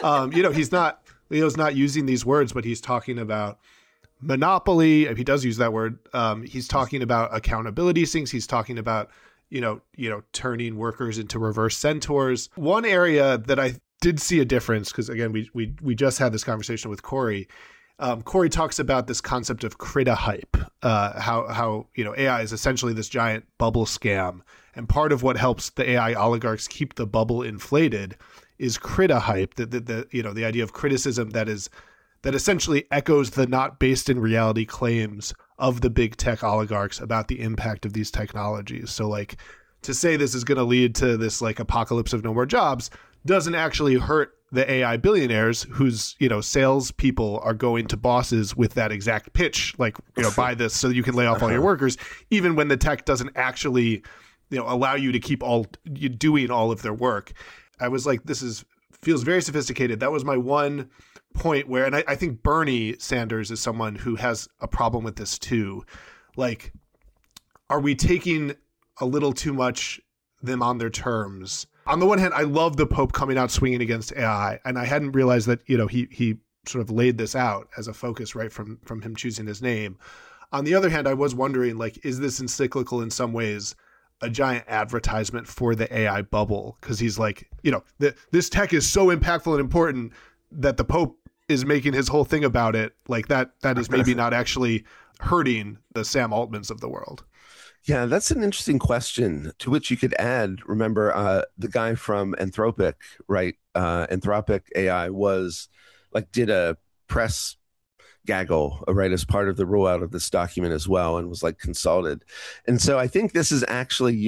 Speaker 3: Leo's not using these words, but he's talking about monopoly. He does use that word. He's talking about accountability things. He's talking about, turning workers into reverse centaurs. One area that I did see a difference, because again, we just had this conversation with Cory. Cory talks about this concept of crita-hype, how AI is essentially this giant bubble scam. And part of what helps the AI oligarchs keep the bubble inflated is crita-hype, the idea of criticism that essentially echoes the not based in reality claims of the big tech oligarchs about the impact of these technologies. So to say this is going to lead to this apocalypse of no more jobs doesn't actually hurt the AI billionaires whose, sales people are going to bosses with that exact pitch, buy this so that you can lay off all your workers, even when the tech doesn't actually, allow you to keep doing all of their work. I was like, feels very sophisticated. That was my one point where, and I think Bernie Sanders is someone who has a problem with this too. Are we taking a little too much them on their terms? On the one hand, I love the Pope coming out swinging against AI, and I hadn't realized that he sort of laid this out as a focus right from him choosing his name. On the other hand, I was wondering, is this encyclical in some ways a giant advertisement for the AI bubble? Because he's this tech is so impactful and important that the Pope is making his whole thing about it. That is maybe not actually hurting the Sam Altmans of the world.
Speaker 5: Yeah, that's an interesting question, to which you could add, remember, the guy from Anthropic, right? Anthropic AI did a press gaggle, right, as part of the rollout of this document as well, and was consulted. And so I think this is actually,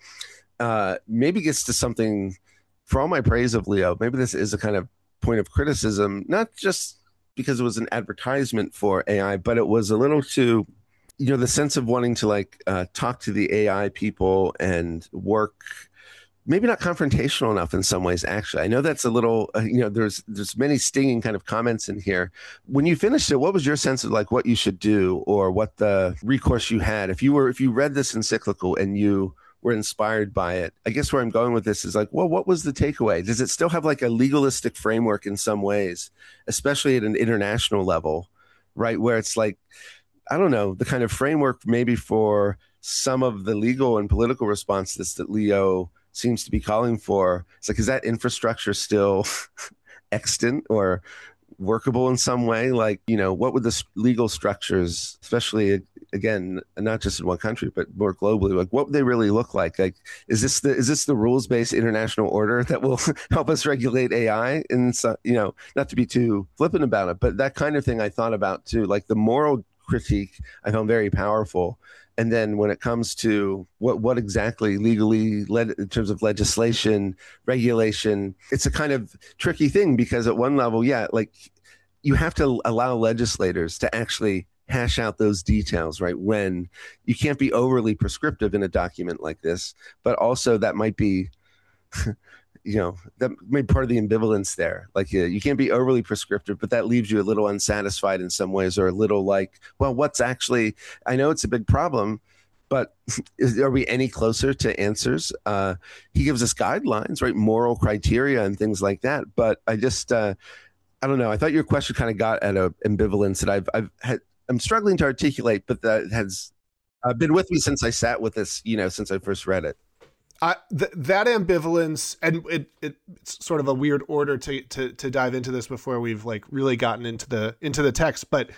Speaker 5: maybe gets to something, for all my praise of Leo, maybe this is a kind of point of criticism, not just because it was an advertisement for AI, but it was a little too, the sense of wanting to talk to the AI people and work, maybe not confrontational enough in some ways, actually. I know that's a little, there's many stinging kind of comments in here. When you finished it, what was your sense of what you should do, or what the recourse you had? If you read this encyclical and you were inspired by it, I guess where I'm going with this is what was the takeaway? Does it still have a legalistic framework in some ways, especially at an international level, right? Where it's I don't know, the kind of framework maybe for some of the legal and political responses that Leo seems to be calling for. It's like, is that infrastructure still extant or workable in some way? Like, what would the legal structures, especially again, not just in one country, but more globally, like what would they really look like? Like, is this the rules-based international order that will help us regulate AI? And so, not to be too flippant about it, but that kind of thing I thought about too. Like the moral critique, I found very powerful. And then when it comes to what exactly legally led in terms of legislation, regulation, it's a kind of tricky thing because at one level, like you have to allow legislators to actually hash out those details, right? When you can't be overly prescriptive in a document like this, but also that might be, that may be part of the ambivalence there. Like you can't be overly prescriptive, but that leaves you a little unsatisfied in some ways, or a little like, well, what's actually, I know it's a big problem, but are we any closer to answers? He gives us guidelines, right? Moral criteria and things like that. But I just, I don't know. I thought your question kind of got at an ambivalence that I'm struggling to articulate, but that has been with me since I sat with this, since I first read it.
Speaker 3: That ambivalence, and it's sort of a weird order to dive into this before we've like really gotten into the text, but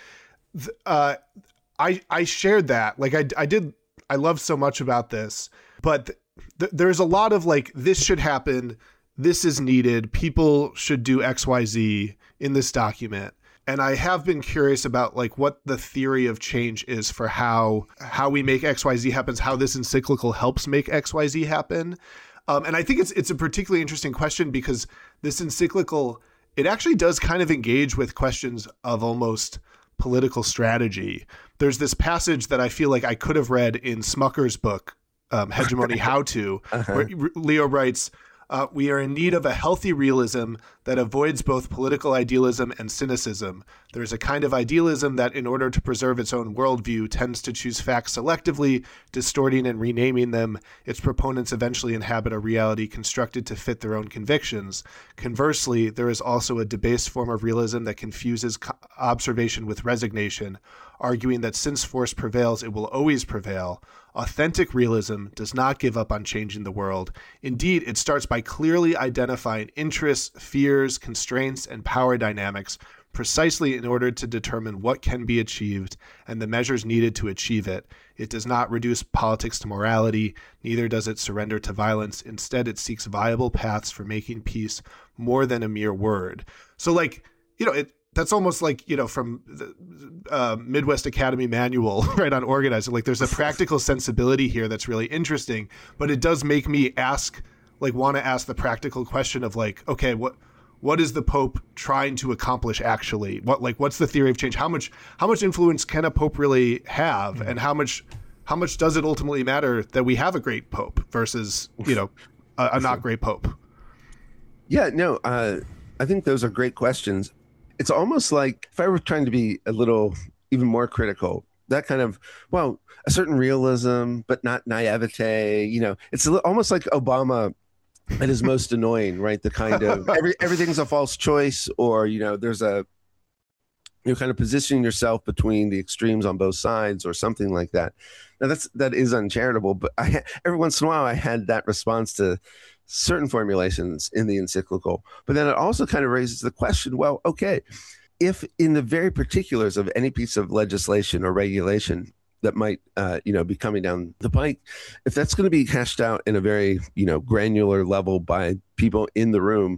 Speaker 3: I shared that. Like I love so much about this, but there's a lot of like, this should happen, this is needed, people should do XYZ in this document. And I have been curious about like what the theory of change is for how we make XYZ happens, how this encyclical helps make XYZ happen. And I think it's a particularly interesting question because this encyclical, it actually does kind of engage with questions of almost political strategy. There's this passage that I feel like I could have read in Smucker's book, Hegemony How To, where Leo writes, we are in need of a healthy realism that avoids both political idealism and cynicism. There is a kind of idealism that, in order to preserve its own worldview, tends to choose facts selectively, distorting and renaming them. Its proponents eventually inhabit a reality constructed to fit their own convictions. Conversely, there is also a debased form of realism that confuses observation with resignation, arguing that since force prevails, it will always prevail. Authentic realism does not give up on changing the world. Indeed, it starts by clearly identifying interests, fears, constraints, and power dynamics precisely in order to determine what can be achieved and the measures needed to achieve it. It does not reduce politics to morality, neither does it surrender to violence. Instead, it seeks viable paths for making peace more than a mere word. So like, that's almost like, from the Midwest Academy manual, right, on organizing. Like there's a practical sensibility here that's really interesting, but it does make me want to ask the practical question of like, okay, what is the Pope trying to accomplish actually? What's the theory of change? How much influence can a Pope really have? And how much does it ultimately matter that we have a great Pope versus, a not great Pope?
Speaker 5: Yeah, no, I think those are great questions. It's almost like if I were trying to be a little even more critical, that kind of, a certain realism, but not naivete, it's almost like Obama at his most annoying, right? The kind of everything's a false choice, or, there's a, kind of positioning yourself between the extremes on both sides or something like that. Now that is uncharitable, but every once in a while I had that response to certain formulations in the encyclical. But then it also kind of raises the question, well, okay, if in the very particulars of any piece of legislation or regulation that might, be coming down the pike, if that's going to be hashed out in a very, granular level by people in the room,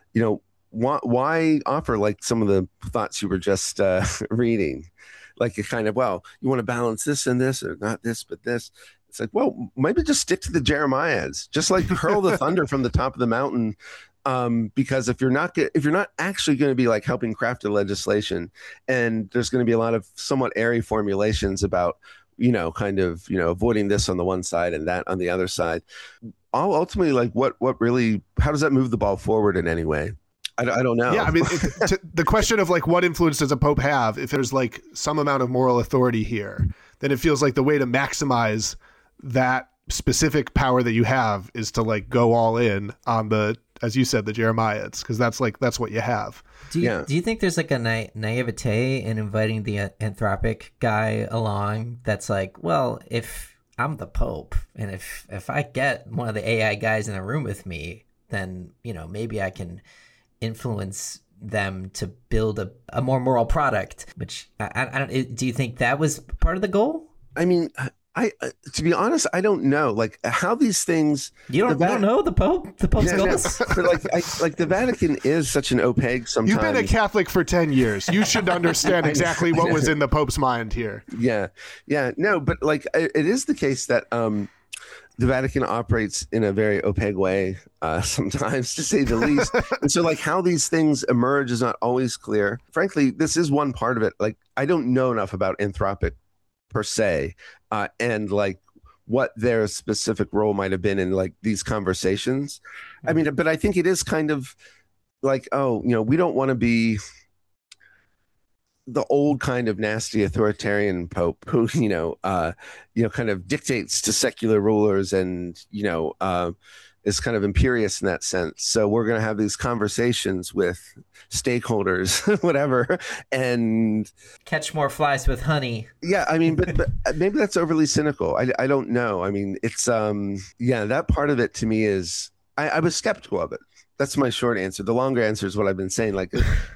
Speaker 5: why offer like some of the thoughts you were just reading? Like a kind of, you want to balance this and this, or not this, but this. It's like, well, maybe just stick to the Jeremiads, just like hurl the thunder from the top of the mountain. Because if you're not actually going to be like helping craft the legislation, and there's going to be a lot of somewhat airy formulations about, avoiding this on the one side and that on the other side, ultimately, like what really, how does that move the ball forward in any way? I don't know.
Speaker 3: Yeah, I mean, the question of like what influence does a Pope have? If there's like some amount of moral authority here, then it feels like the way to maximize that specific power that you have is to like go all in on the, as you said, the Jeremiads, because that's what you have.
Speaker 4: Do you think there's like a naivete in inviting the Anthropic guy along? That's like, well, if I'm the Pope, and if I get one of the AI guys in the room with me, then maybe I can influence them to build a more moral product. Which I don't. Do you think that was part of the goal?
Speaker 5: I mean, I to be honest, I don't know. Like how these things.
Speaker 4: You don't know the Pope's goals.
Speaker 5: But the Vatican is such an opaque. Sometimes
Speaker 3: you've been a Catholic for 10 years. You should understand exactly what was in the Pope's mind here.
Speaker 5: Yeah. No, but like it is the case that the Vatican operates in a very opaque way sometimes, to say the least. And so like how these things emerge is not always clear. Frankly, this is one part of it. Like I don't know enough about Anthropic per se, and like what their specific role might have been in like these conversations. I mean, but I think it is kind of like, we don't want to be the old kind of nasty authoritarian Pope who, kind of dictates to secular rulers and, is kind of imperious in that sense. So we're going to have these conversations with stakeholders, whatever, and
Speaker 4: catch more flies with honey.
Speaker 5: Yeah, I mean, but maybe that's overly cynical. I don't know. I mean, it's that part of it to me is I was skeptical of it. That's my short answer. The longer answer is what I've been saying. Like,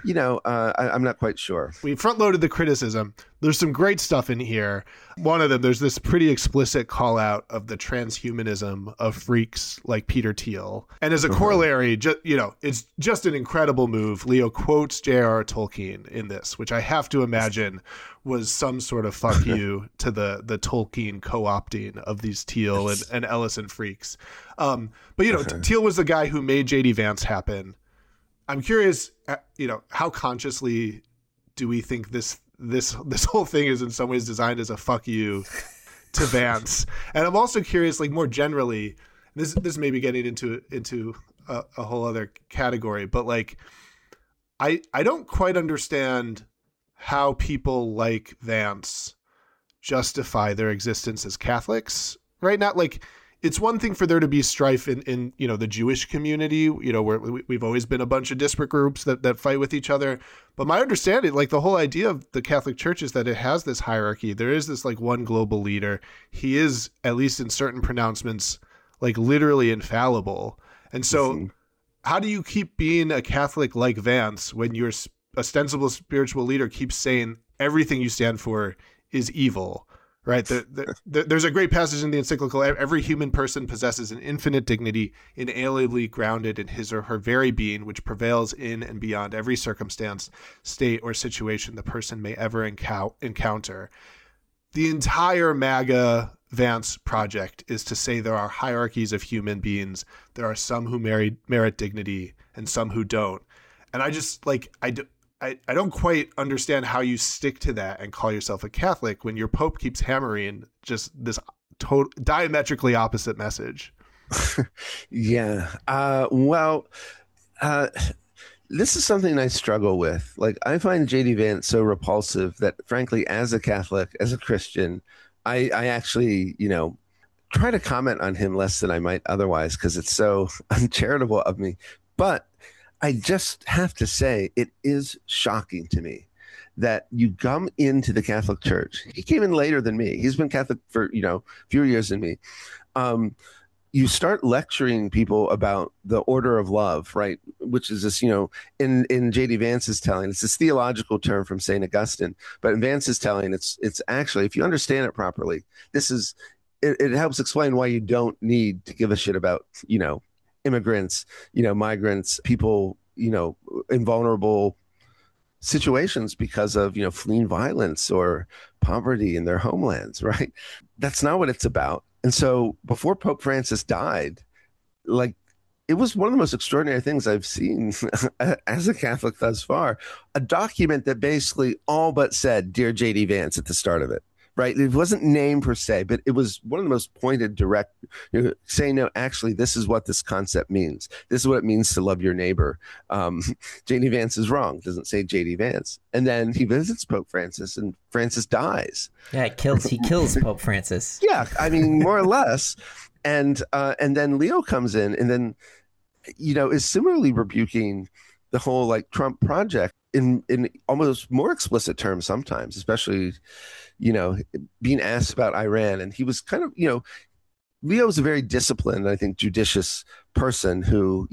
Speaker 5: I'm not quite sure.
Speaker 3: We front loaded the criticism. There's some great stuff in here. One of them, there's this pretty explicit call out of the transhumanism of freaks like Peter Thiel. And as a corollary, it's just an incredible move. Leo quotes J.R.R. Tolkien in this, which I have to imagine was some sort of fuck you to the Tolkien co-opting of these Thiel and Ellison freaks. But Thiel was the guy who made J.D. Vance happen. I'm curious, how consciously do we think this whole thing is in some ways designed as a fuck you to Vance? And I'm also curious, like more generally, this may be getting into a whole other category, but like I don't quite understand how people like Vance justify their existence as Catholics right now. Like, it's one thing for there to be strife in the Jewish community, where we've always been a bunch of disparate groups that fight with each other. But my understanding, like the whole idea of the Catholic Church is that it has this hierarchy. There is this like one global leader. He is, at least in certain pronouncements, like literally infallible. And so how do you keep being a Catholic like Vance when your ostensible spiritual leader keeps saying everything you stand for is evil? Right. There's a great passage in the encyclical. Every human person possesses an infinite dignity, inalienably grounded in his or her very being, which prevails in and beyond every circumstance, state, or situation the person may ever encounter. The entire MAGA Vance project is to say there are hierarchies of human beings. There are some who merit dignity and some who don't. And I just I don't quite understand how you stick to that and call yourself a Catholic when your Pope keeps hammering just this diametrically opposite message.
Speaker 5: Yeah. This is something I struggle with. Like, I find J.D. Vance so repulsive that, frankly, as a Catholic, as a Christian, I actually, try to comment on him less than I might otherwise because it's so uncharitable of me. But I just have to say, it is shocking to me that you come into the Catholic Church. He came in later than me. He's been Catholic for, fewer years than me. You start lecturing people about the order of love, right? Which is this, in J.D. Vance's telling, it's this theological term from St. Augustine. But in Vance's telling, it's actually, if you understand it properly, it helps explain why you don't need to give a shit about, immigrants, migrants, people, in vulnerable situations because of, fleeing violence or poverty in their homelands, right? That's not what it's about. And so before Pope Francis died, like, it was one of the most extraordinary things I've seen as a Catholic thus far, a document that basically all but said, "Dear J.D. Vance" at the start of it. Right. It wasn't named per se, but it was one of the most pointed, direct, saying, no, actually, this is what this concept means. This is what it means to love your neighbor. J.D. Vance is wrong. It doesn't say J.D. Vance. And then he visits Pope Francis and Francis dies.
Speaker 4: Yeah, he kills Pope Francis.
Speaker 5: Yeah, I mean, more or less. And then Leo comes in and then, is similarly rebuking the whole like Trump project in almost more explicit terms sometimes, especially, being asked about Iran. And he was kind of, Leo was a very disciplined, I think, judicious person who,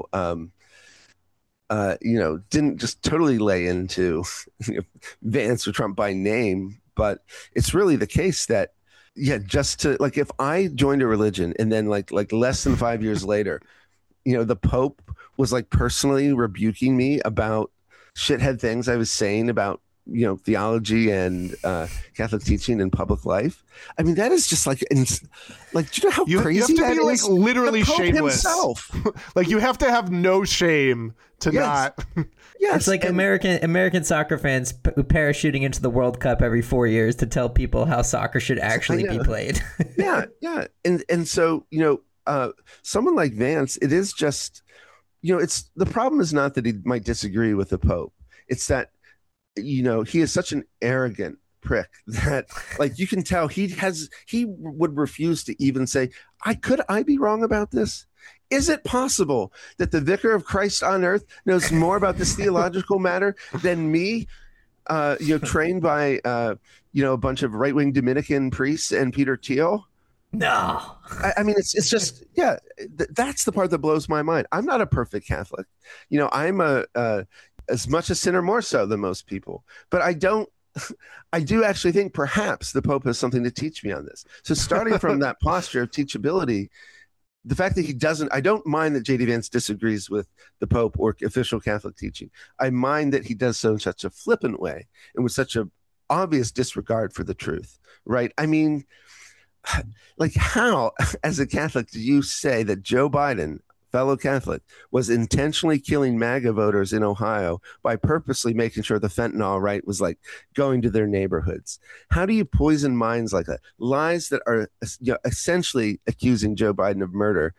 Speaker 5: didn't just totally lay into Vance or Trump by name. But it's really the case that, just to like, if I joined a religion and then like less than 5 years later, the Pope was like personally rebuking me about shithead things I was saying about, theology and Catholic teaching in public life. I mean, that is just like, do you know how crazy
Speaker 3: you have to
Speaker 5: that
Speaker 3: be
Speaker 5: is?
Speaker 3: Like literally
Speaker 5: the Pope
Speaker 3: shameless.
Speaker 5: Himself.
Speaker 3: Like you have to have no shame to not.
Speaker 5: Yes.
Speaker 4: It's like American soccer fans parachuting into the World Cup every 4 years to tell people how soccer should actually be played.
Speaker 5: Yeah. And so, someone like Vance, it is just, it's the problem is not that he might disagree with the Pope. It's that, he is such an arrogant prick that like you can tell he would refuse to even say, could I be wrong about this? Is it possible that the vicar of Christ on earth knows more about this theological matter than me, trained by, a bunch of right-wing Dominican priests and Peter Thiel?
Speaker 4: No.
Speaker 5: I mean, it's just, that's the part that blows my mind. I'm not a perfect Catholic. I'm as much a sinner, more so than most people. But I do actually think perhaps the Pope has something to teach me on this. So starting from that posture of teachability, the fact that he doesn't, I don't mind that J.D. Vance disagrees with the Pope or official Catholic teaching. I mind that he does so in such a flippant way and with such an obvious disregard for the truth, right? I mean, like how, as a Catholic, do you say that Joe Biden, fellow Catholic, was intentionally killing MAGA voters in Ohio by purposely making sure the fentanyl right was like going to their neighborhoods? How do you poison minds like that? Lies that are essentially accusing Joe Biden of murder,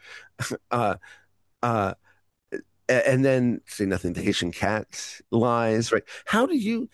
Speaker 5: and then say nothing to Haitian cat lies, right? How do you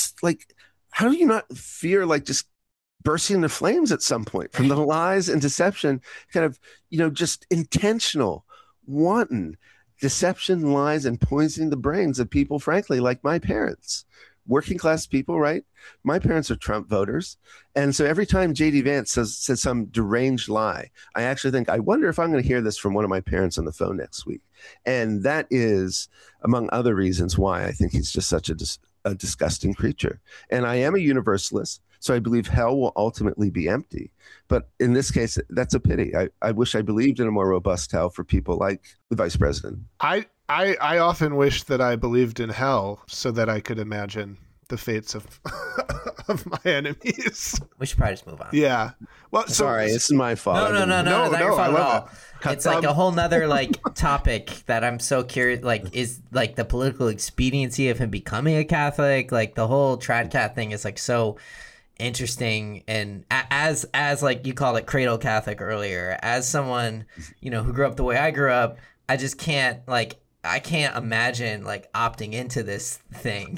Speaker 5: not fear like just bursting into flames at some point from the lies and deception, kind of, just intentional, wanton deception, lies, and poisoning the brains of people, frankly, like my parents, working class people, right? My parents are Trump voters. And so every time J.D. Vance says some deranged lie, I actually think, I wonder if I'm going to hear this from one of my parents on the phone next week. And that is, among other reasons, why I think he's just such a disgusting creature. And I am a universalist, so I believe hell will ultimately be empty. But in this case, that's a pity. I wish I believed in a more robust hell for people like the vice president.
Speaker 3: I often wish that I believed in hell so that I could imagine the fates of of my enemies.
Speaker 4: We should probably just move on.
Speaker 3: Yeah. Well,
Speaker 5: sorry, this is my fault.
Speaker 4: No, not your fault at all. It's like a whole nother like topic that I'm so curious. Like, is like the political expediency of him becoming a Catholic. Like the whole Tradcat thing is like so interesting. And as like you called it cradle Catholic earlier, as someone who grew up the way I grew up, I just can't I can't imagine like opting into this thing.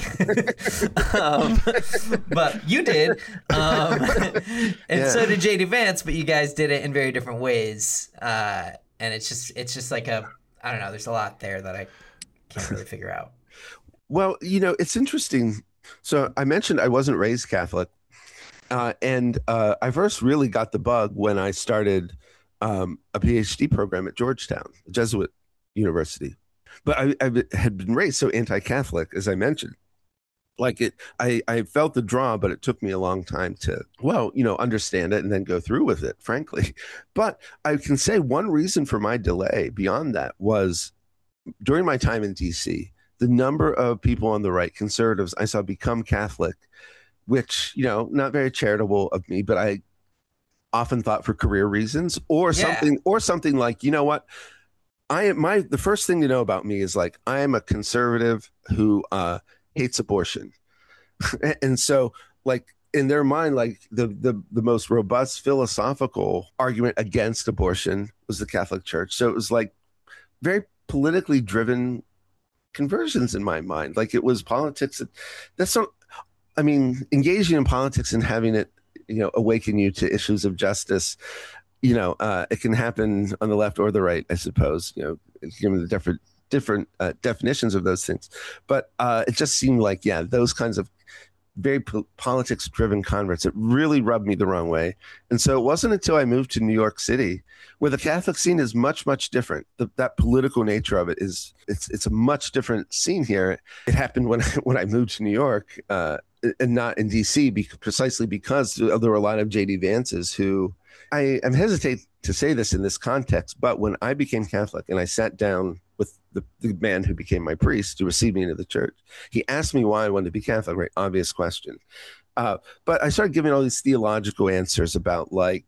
Speaker 4: But you did. And so did JD Vance, but you guys did it in very different ways. And it's just like I don't know, there's a lot there that I can't really figure out.
Speaker 5: Well, it's interesting. So I mentioned I wasn't raised Catholic. And I first really got the bug when I started a PhD program at Georgetown, a Jesuit university. But I had been raised so anti-Catholic, as I mentioned. Like I felt the draw, but it took me a long time to, understand it and then go through with it, frankly. But I can say one reason for my delay beyond that was during my time in D.C., the number of people on the right, conservatives, I saw become Catholic, which, not very charitable of me, but I often thought for career reasons or something like, you know what? The first thing to know about me is like I am a conservative who hates abortion, and so like in their mind, like the most robust philosophical argument against abortion was the Catholic Church. So it was like very politically driven conversions in my mind. Like it was politics. Engaging in politics and having it, awaken you to issues of justice. It can happen on the left or the right, I suppose, given the different different definitions of those things. But it just seemed like, those kinds of very politics-driven converts, it really rubbed me the wrong way. And so it wasn't until I moved to New York City, where the Catholic scene is much, much different. That political nature of it it's a much different scene here. It happened when I moved to New York, and not in D.C., precisely because there were a lot of J.D. Vances who, I'm hesitate to say this in this context, but when I became Catholic and I sat down with the man who became my priest to receive me into the church, he asked me why I wanted to be Catholic, very obvious question. But I started giving all these theological answers about like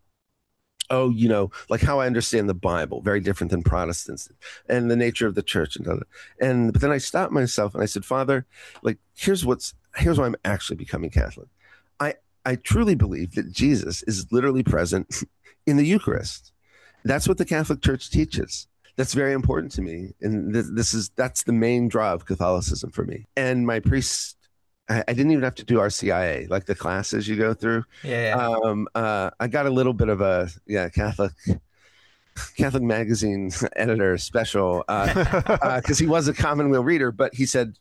Speaker 5: how I understand the Bible, very different than Protestants, and the nature of the church. But then I stopped myself and I said, Father, like, here's why I'm actually becoming Catholic. I truly believe that Jesus is literally present in the Eucharist. That's what the Catholic Church teaches. That's very important to me. And that's the main draw of Catholicism for me. And my priest, I didn't even have to do RCIA, like the classes you go through.
Speaker 4: Yeah.
Speaker 5: I got a little bit of a Catholic magazine editor special because he was a Commonweal reader, but he said,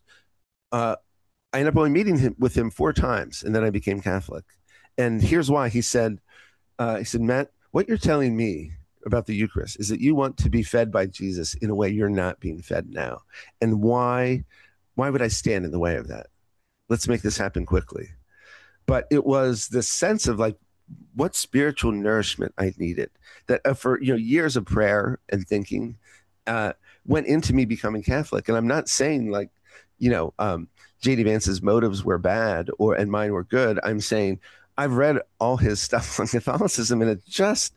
Speaker 5: I ended up only meeting with him 4 times, and then I became Catholic. And here's why. He said, Matt, what you're telling me about the Eucharist is that you want to be fed by Jesus in a way you're not being fed now. And why would I stand in the way of that? Let's make this happen quickly. But it was the sense of like what spiritual nourishment I needed that for years of prayer and thinking went into me becoming Catholic. And I'm not saying like, J.D. Vance's motives were bad and mine were good. I'm saying I've read all his stuff on Catholicism, and it just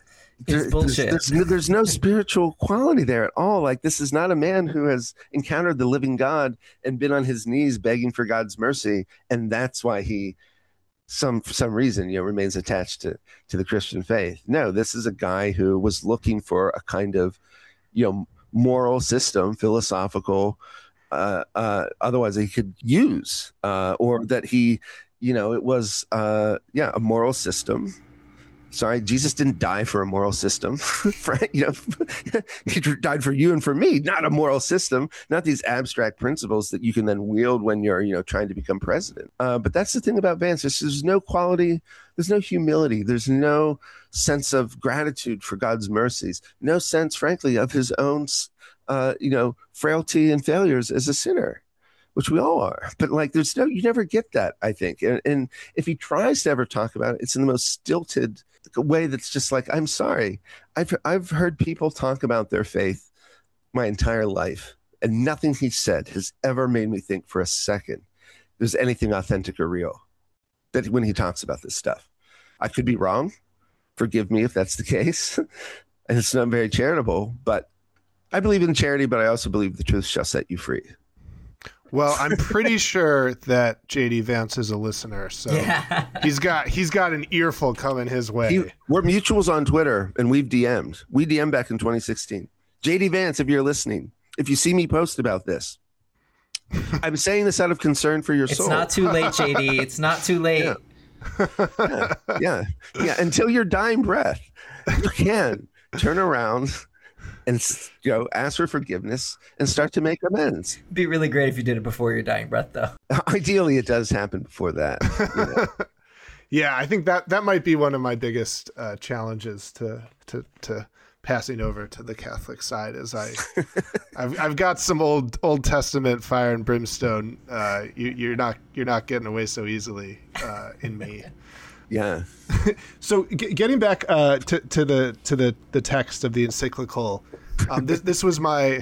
Speaker 5: there's no spiritual quality there at all. Like, this is not a man who has encountered the living God and been on his knees begging for God's mercy, and that's why he for some reason remains attached to the Christian faith. No, this is a guy who was looking for a kind of moral system, philosophical, otherwise he could use, or that he, it was, a moral system. Sorry, Jesus didn't die for a moral system, right? He died for you and for me, not a moral system, not these abstract principles that you can then wield when you're, trying to become president. But that's the thing about Vance. There's no quality, there's no humility, there's no sense of gratitude for God's mercies, no sense, frankly, of his own frailty and failures as a sinner, which we all are. But like, you never get that, I think. And if he tries to ever talk about it, it's in the most stilted way that's just like, I'm sorry. I've heard people talk about their faith my entire life, and nothing he said has ever made me think for a second there's anything authentic or real that when he talks about this stuff. I could be wrong. Forgive me if that's the case. And it's not very charitable, but I believe in charity, but I also believe the truth shall set you free.
Speaker 3: Well, I'm pretty sure that J.D. Vance is a listener, so he's got an earful coming his way.
Speaker 5: We're mutuals on Twitter, and we've DM'd. We DM'd back in 2016. J.D. Vance, if you're listening, if you see me post about this, I'm saying this out of concern for your soul.
Speaker 4: It's not too late, J.D. It's not too late.
Speaker 5: Yeah. Until your dying breath, you can turn around and ask for forgiveness and start to make amends.
Speaker 4: It'd be really great if you did it before your dying breath, though.
Speaker 5: Ideally, it does happen before that.
Speaker 3: Yeah, I think that might be one of my biggest challenges to passing over to the Catholic side. Is I've got some Old Testament fire and brimstone. You're not getting away so easily in me.
Speaker 5: Yeah.
Speaker 3: So getting back to the text of the encyclical, this was my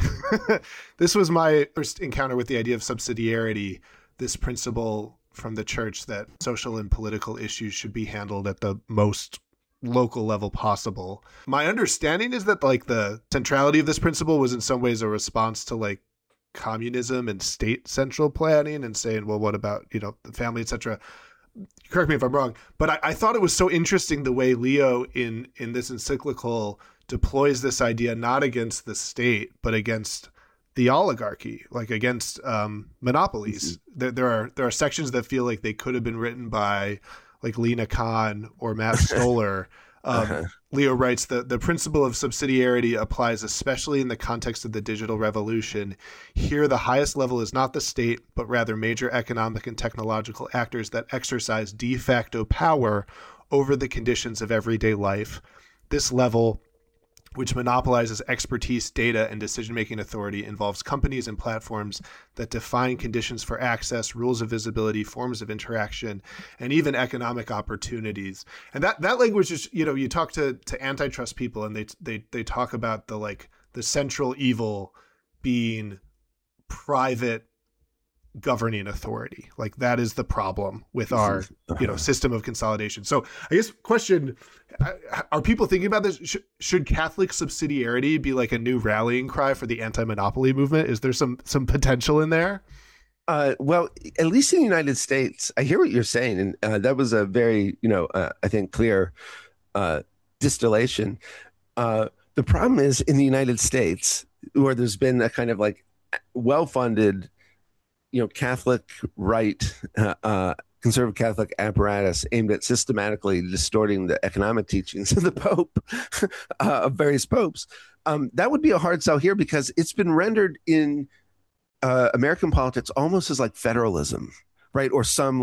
Speaker 3: first encounter with the idea of subsidiarity. This principle from the church that social and political issues should be handled at the most local level possible. My understanding is that like the centrality of this principle was in some ways a response to like communism and state central planning and saying, well, what about the family, etc. Correct me if I'm wrong, but I thought it was so interesting the way Leo in this encyclical deploys this idea not against the state, but against the oligarchy, like against monopolies. Mm-hmm. There are sections that feel like they could have been written by like Lena Khan or Matt Stoller, Leo writes that the principle of subsidiarity applies especially in the context of the digital revolution. Here, the highest level is not the state, but rather major economic and technological actors that exercise de facto power over the conditions of everyday life. This level, which monopolizes expertise, data, and decision-making authority, involves companies and platforms that define conditions for access, rules of visibility, forms of interaction, and even economic opportunities. And that language is, you talk to antitrust people, and they talk about the central evil being private governing authority. Like, that is the problem with our system of consolidation. So I guess question, are people thinking about this? Should Catholic subsidiarity be like a new rallying cry for the anti-monopoly movement? Is there some potential in there?
Speaker 5: Well, at least in the United States, I hear what you're saying, and that was a very I think clear distillation. The problem is, in the United States, where there's been a kind of like well-funded Catholic right, conservative Catholic apparatus aimed at systematically distorting the economic teachings of the Pope, of various popes. That would be a hard sell here, because it's been rendered in American politics almost as like federalism, right? Or some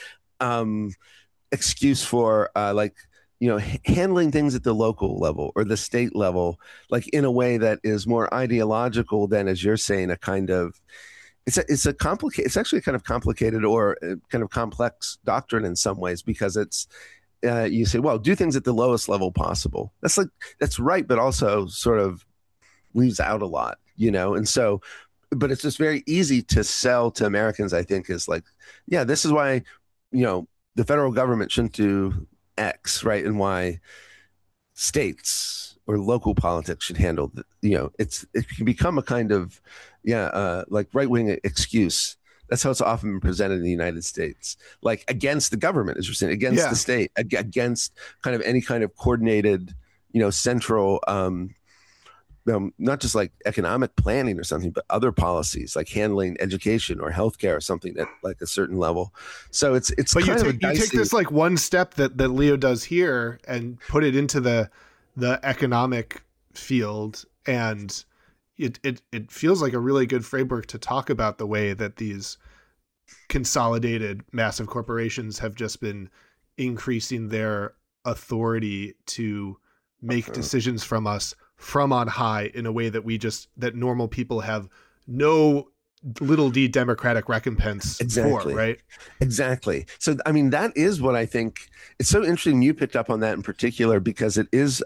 Speaker 5: excuse for handling things at the local level or the state level, like in a way that is more ideological than, as you're saying, a kind of it's actually a kind of complicated or kind of complex doctrine in some ways, because it's you say, well, do things at the lowest level possible. That's right, but also sort of leaves out a lot, and so, but it's just very easy to sell to Americans, I think, is like, yeah, this is why the federal government shouldn't do X, right, and why states or local politics should handle it can become a kind of right-wing excuse. That's how it's often been presented in the United States, like against the government, as you're saying, against the state, against kind of any kind of coordinated central not just like economic planning or something, but other policies like handling education or healthcare or something at like a certain level. So it's but
Speaker 3: you take this like one step that Leo does here and put it into the economic field, and it feels like a really good framework to talk about the way that these consolidated massive corporations have just been increasing their authority to make decisions from us from on high in a way that that normal people have no little d democratic recompense for, right?
Speaker 5: Exactly. So, I mean, that is what I think. It's so interesting you picked up on that in particular, because it is,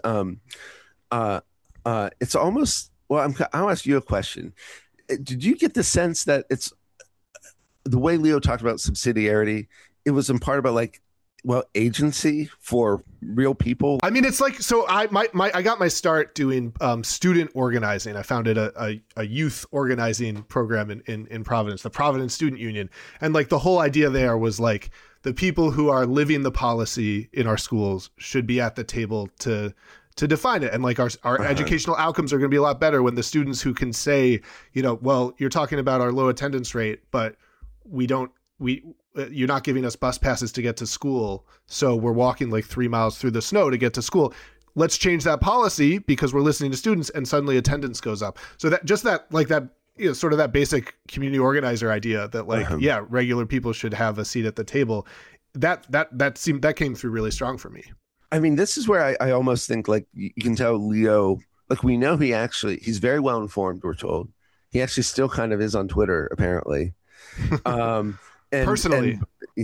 Speaker 5: it's almost, well, I'll ask you a question. Did you get the sense that it's the way Leo talked about subsidiarity, it was in part about agency for real people?
Speaker 3: I mean, it's like, so I got my start doing student organizing. I founded a youth organizing program in Providence, the Providence Student Union. And like the whole idea there was like the people who are living the policy in our schools should be at the table to define it. And like our educational outcomes are going to be a lot better when the students who can say, well, you're talking about our low attendance rate, but you're not giving us bus passes to get to school, so we're walking like 3 miles through the snow to get to school. Let's change that policy because we're listening to students, and suddenly attendance goes up. So that sort of that basic community organizer idea that regular people should have a seat at the table. That came through really strong for me.
Speaker 5: I mean, this is where I almost think like you can tell Leo, like we know he's very well informed. We're told he actually still kind of is on Twitter apparently.
Speaker 3: Personally,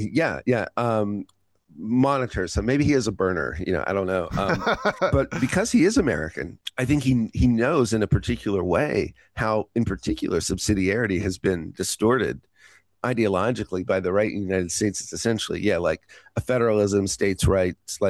Speaker 5: monitors. So maybe he is a burner, I don't know. But because he is American, I think he knows in a particular way how, in particular, subsidiarity has been distorted ideologically by the right in the United States. It's essentially, like a federalism, states' rights,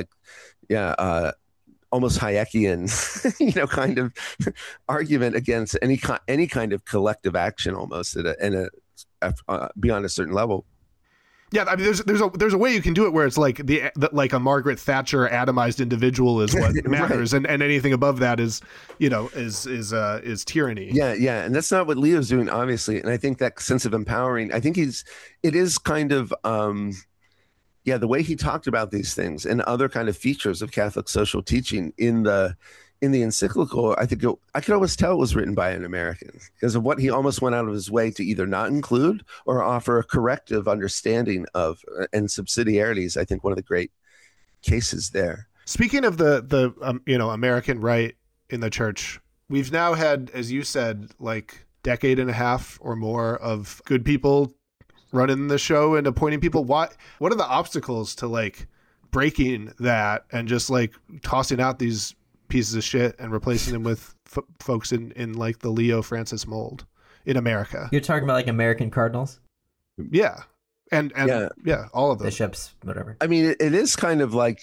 Speaker 5: almost Hayekian, kind of argument against any kind of collective action, almost beyond a certain level.
Speaker 3: Yeah, I mean, there's a way you can do it where it's like like a Margaret Thatcher atomized individual is what matters, right. and anything above that is tyranny.
Speaker 5: Yeah, and that's not what Leo's doing, obviously. And I think that sense of empowering, I think it is kind of the way he talked about these things and other kind of features of Catholic social teaching in the encyclical, I think I could always tell it was written by an American because of what he almost went out of his way to either not include or offer a corrective understanding of, and subsidiarities. I think one of the great cases there.
Speaker 3: Speaking of the American right in the church, we've now had, as you said, like decade and a half or more of good people running the show and appointing people. What are the obstacles to like breaking that and just like tossing out these pieces of shit and replacing them with folks in like the Leo Francis mold in America?
Speaker 4: You're talking about like American cardinals?
Speaker 3: Yeah. And all of them.
Speaker 4: Bishops, whatever.
Speaker 5: I mean, it is kind of like,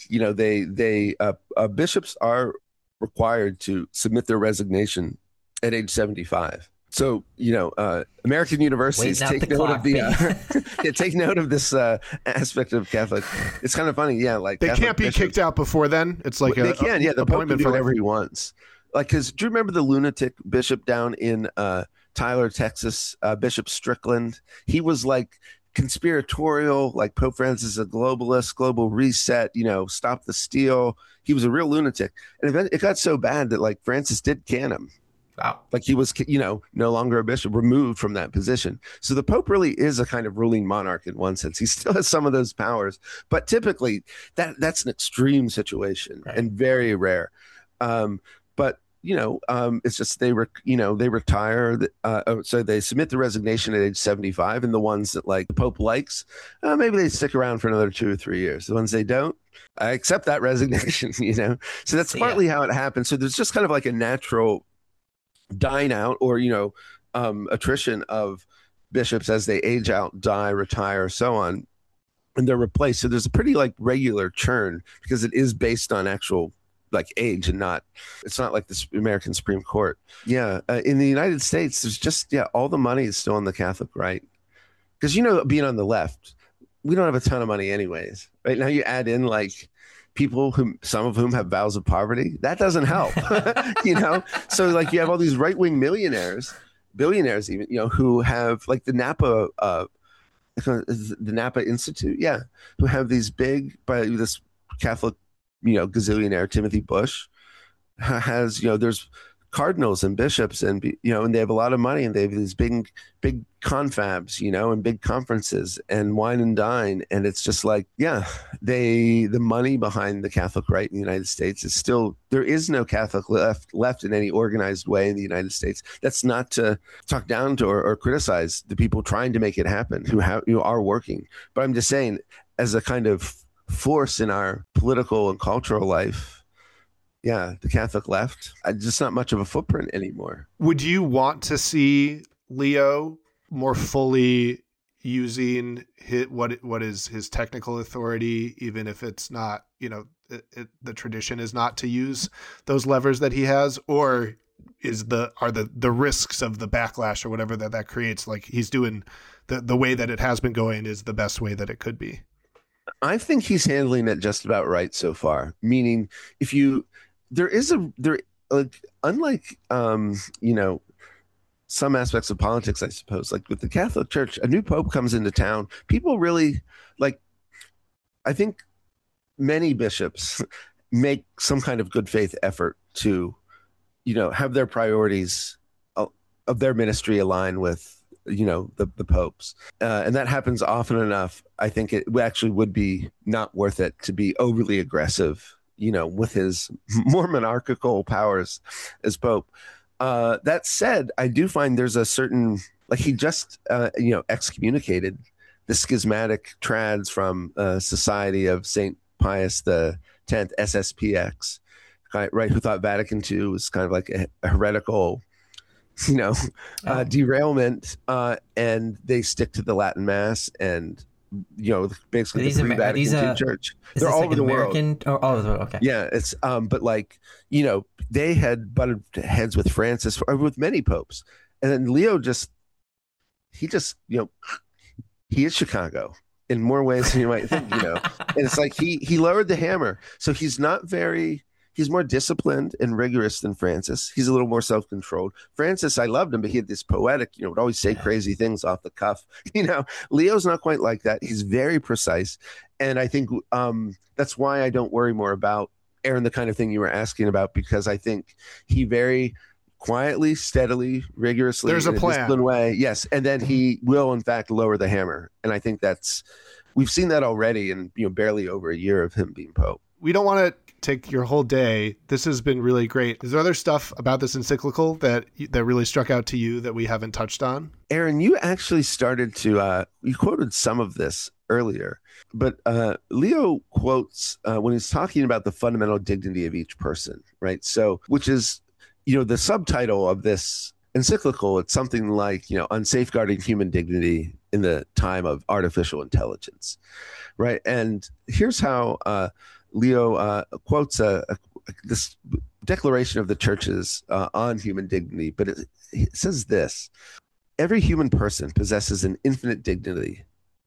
Speaker 5: bishops are required to submit their resignation at age 75. So, American universities take note of take note of this aspect of Catholic. It's kind of funny. Yeah. Like
Speaker 3: they
Speaker 5: Catholic
Speaker 3: can't be
Speaker 5: bishops,
Speaker 3: kicked out before then. It's like
Speaker 5: they can. Yeah. The Pope
Speaker 3: appointment
Speaker 5: can do
Speaker 3: for
Speaker 5: whatever he wants. Like, cause do you remember the lunatic bishop down in Tyler, Texas, Bishop Strickland? He was like conspiratorial, like Pope Francis is a globalist, global reset, stop the steal. He was a real lunatic. And it got so bad that like Francis did can him.
Speaker 4: Wow.
Speaker 5: Like he was, no longer a bishop, removed from that position. So the Pope really is a kind of ruling monarch in one sense. He still has some of those powers, but typically that's an extreme situation and very rare. But it's just they retire. So they submit the resignation at age 75, and the ones that like the Pope likes, maybe they stick around for another 2 or 3 years. The ones they don't, I accept that resignation. So that's partly how it happens. So there's just kind of like a natural dying out or attrition of bishops as they age out, die, retire, so on, and they're replaced. So there's a pretty like regular churn because it is based on actual like age and it's not like the American Supreme Court. In the United States, there's just all the money is still on the Catholic right because being on the left, we don't have a ton of money anyways. Right now you add in like people some of whom have vows of poverty, that doesn't help. So like you have all these right-wing billionaires even, who have like the Napa Institute, who have these big, by this Catholic, gazillionaire Timothy Bush has, there's cardinals and bishops and and they have a lot of money and they have these big confabs, and big conferences and wine and dine. And it's just like, the money behind the Catholic right in the United States is still, there is no Catholic left in any organized way in the United States. That's not to talk down to or criticize the people trying to make it happen who are working. But I'm just saying, as a kind of force in our political and cultural life, the Catholic left, just not much of a footprint anymore.
Speaker 3: Would you want to see Leo more fully using what is his technical authority, even if it's not, the tradition is not to use those levers that he has, or are the risks of the backlash or whatever that creates, like he's doing the way that it has been going is the best way that it could be?
Speaker 5: I think he's handling it just about right so far. Meaning, unlike some aspects of politics, I suppose, like with the Catholic Church, a new pope comes into town. People really I think many bishops make some kind of good faith effort to, have their priorities of their ministry align with the popes, and that happens often enough. I think it actually would be not worth it to be overly aggressive, with his more monarchical powers as pope. That said, I do find there's a certain, like he just excommunicated the schismatic trads from Society of St. Pius X, SSPX, right, who thought Vatican II was kind of like a heretical derailment, and they stick to the Latin Mass and basically the pre-Vatican II church. They're all over the world.
Speaker 4: All over the world. Okay.
Speaker 5: Yeah, it's but like they had butted heads with Francis or with many popes, and then Leo he is Chicago in more ways than you might think. And it's like he lowered the hammer, so he's not very. He's more disciplined and rigorous than Francis. He's a little more self-controlled. Francis, I loved him, but he had this poetic, would always say crazy things off the cuff. Leo's not quite like that. He's very precise. And I think that's why I don't worry more about Aaron, the kind of thing you were asking about, because I think he very quietly, steadily, rigorously,
Speaker 3: there's a plan,
Speaker 5: disciplined way. Yes. And then he will, in fact, lower the hammer. And I think we've seen that already in, barely over a year of him being Pope.
Speaker 3: We don't want to take your whole day. This has been really great. Is there other stuff about this encyclical that really struck out to you that we haven't touched on?
Speaker 5: Aaron, you actually started to, you quoted some of this earlier, but Leo quotes when he's talking about the fundamental dignity of each person, right? So, which is, the subtitle of this encyclical, it's something like, on safeguarding human dignity in the time of artificial intelligence, right? And here's how Leo quotes this declaration of the churches on human dignity, but it says this: every human person possesses an infinite dignity,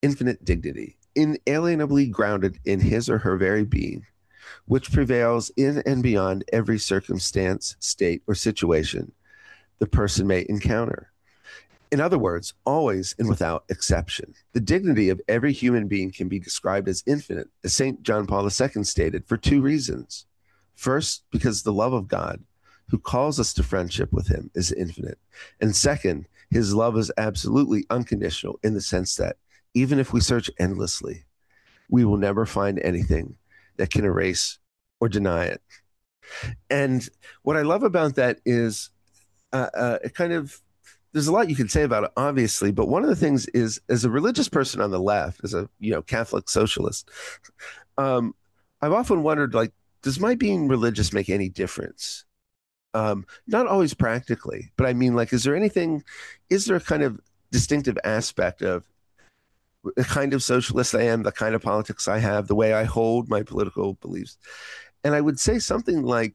Speaker 5: inalienably grounded in his or her very being, which prevails in and beyond every circumstance, state, or situation the person may encounter. In other words, always and without exception. The dignity of every human being can be described as infinite, as St. John Paul II stated, for two reasons. First, because the love of God, who calls us to friendship with him, is infinite. And second, his love is absolutely unconditional in the sense that even if we search endlessly, we will never find anything that can erase or deny it. And what I love about that is it kind of, there's a lot you can say about it, obviously, but one of the things is, as a religious person on the left, as a Catholic socialist, I've often wondered, like, does my being religious make any difference? Not always practically, but I mean, like, is there a kind of distinctive aspect of the kind of socialist I am, the kind of politics I have, the way I hold my political beliefs? And I would say something like,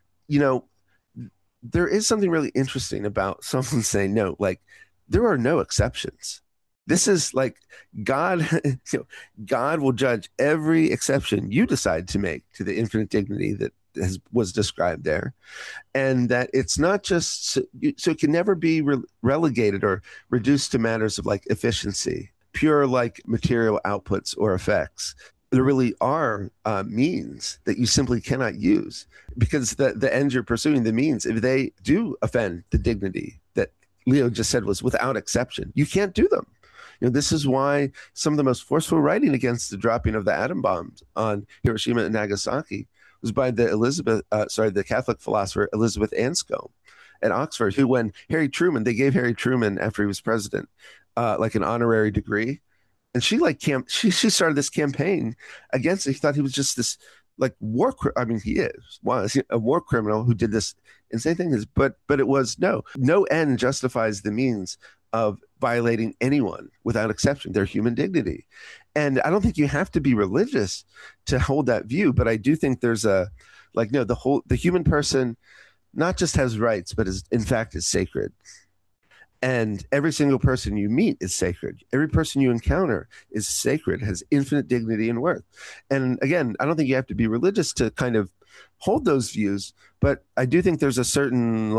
Speaker 5: there is something really interesting about someone saying, no, like, there are no exceptions. This is like God, God will judge every exception you decide to make to the infinite dignity that was described there. And that it's not just, so it can never be relegated or reduced to matters of like efficiency, pure like material outputs or effects. There really are means that you simply cannot use, because the ends you're pursuing, the means, if they do offend the dignity that Leo just said was without exception, you can't do them. This is why some of the most forceful writing against the dropping of the atom bombs on Hiroshima and Nagasaki was by the Catholic philosopher Elizabeth Anscombe at Oxford, who, when they gave Harry Truman, after he was president, like an honorary degree. And she she started this campaign against it. He thought he was just this like he was a war criminal who did this insane thing. But it was no end justifies the means of violating anyone without exception, their human dignity. And I don't think you have to be religious to hold that view. But I do think there's the human person not just has rights, but in fact is sacred. And every single person you meet is sacred. Every person you encounter is sacred, has infinite dignity and worth. And again, I don't think you have to be religious to kind of hold those views, but I do think there's a certain,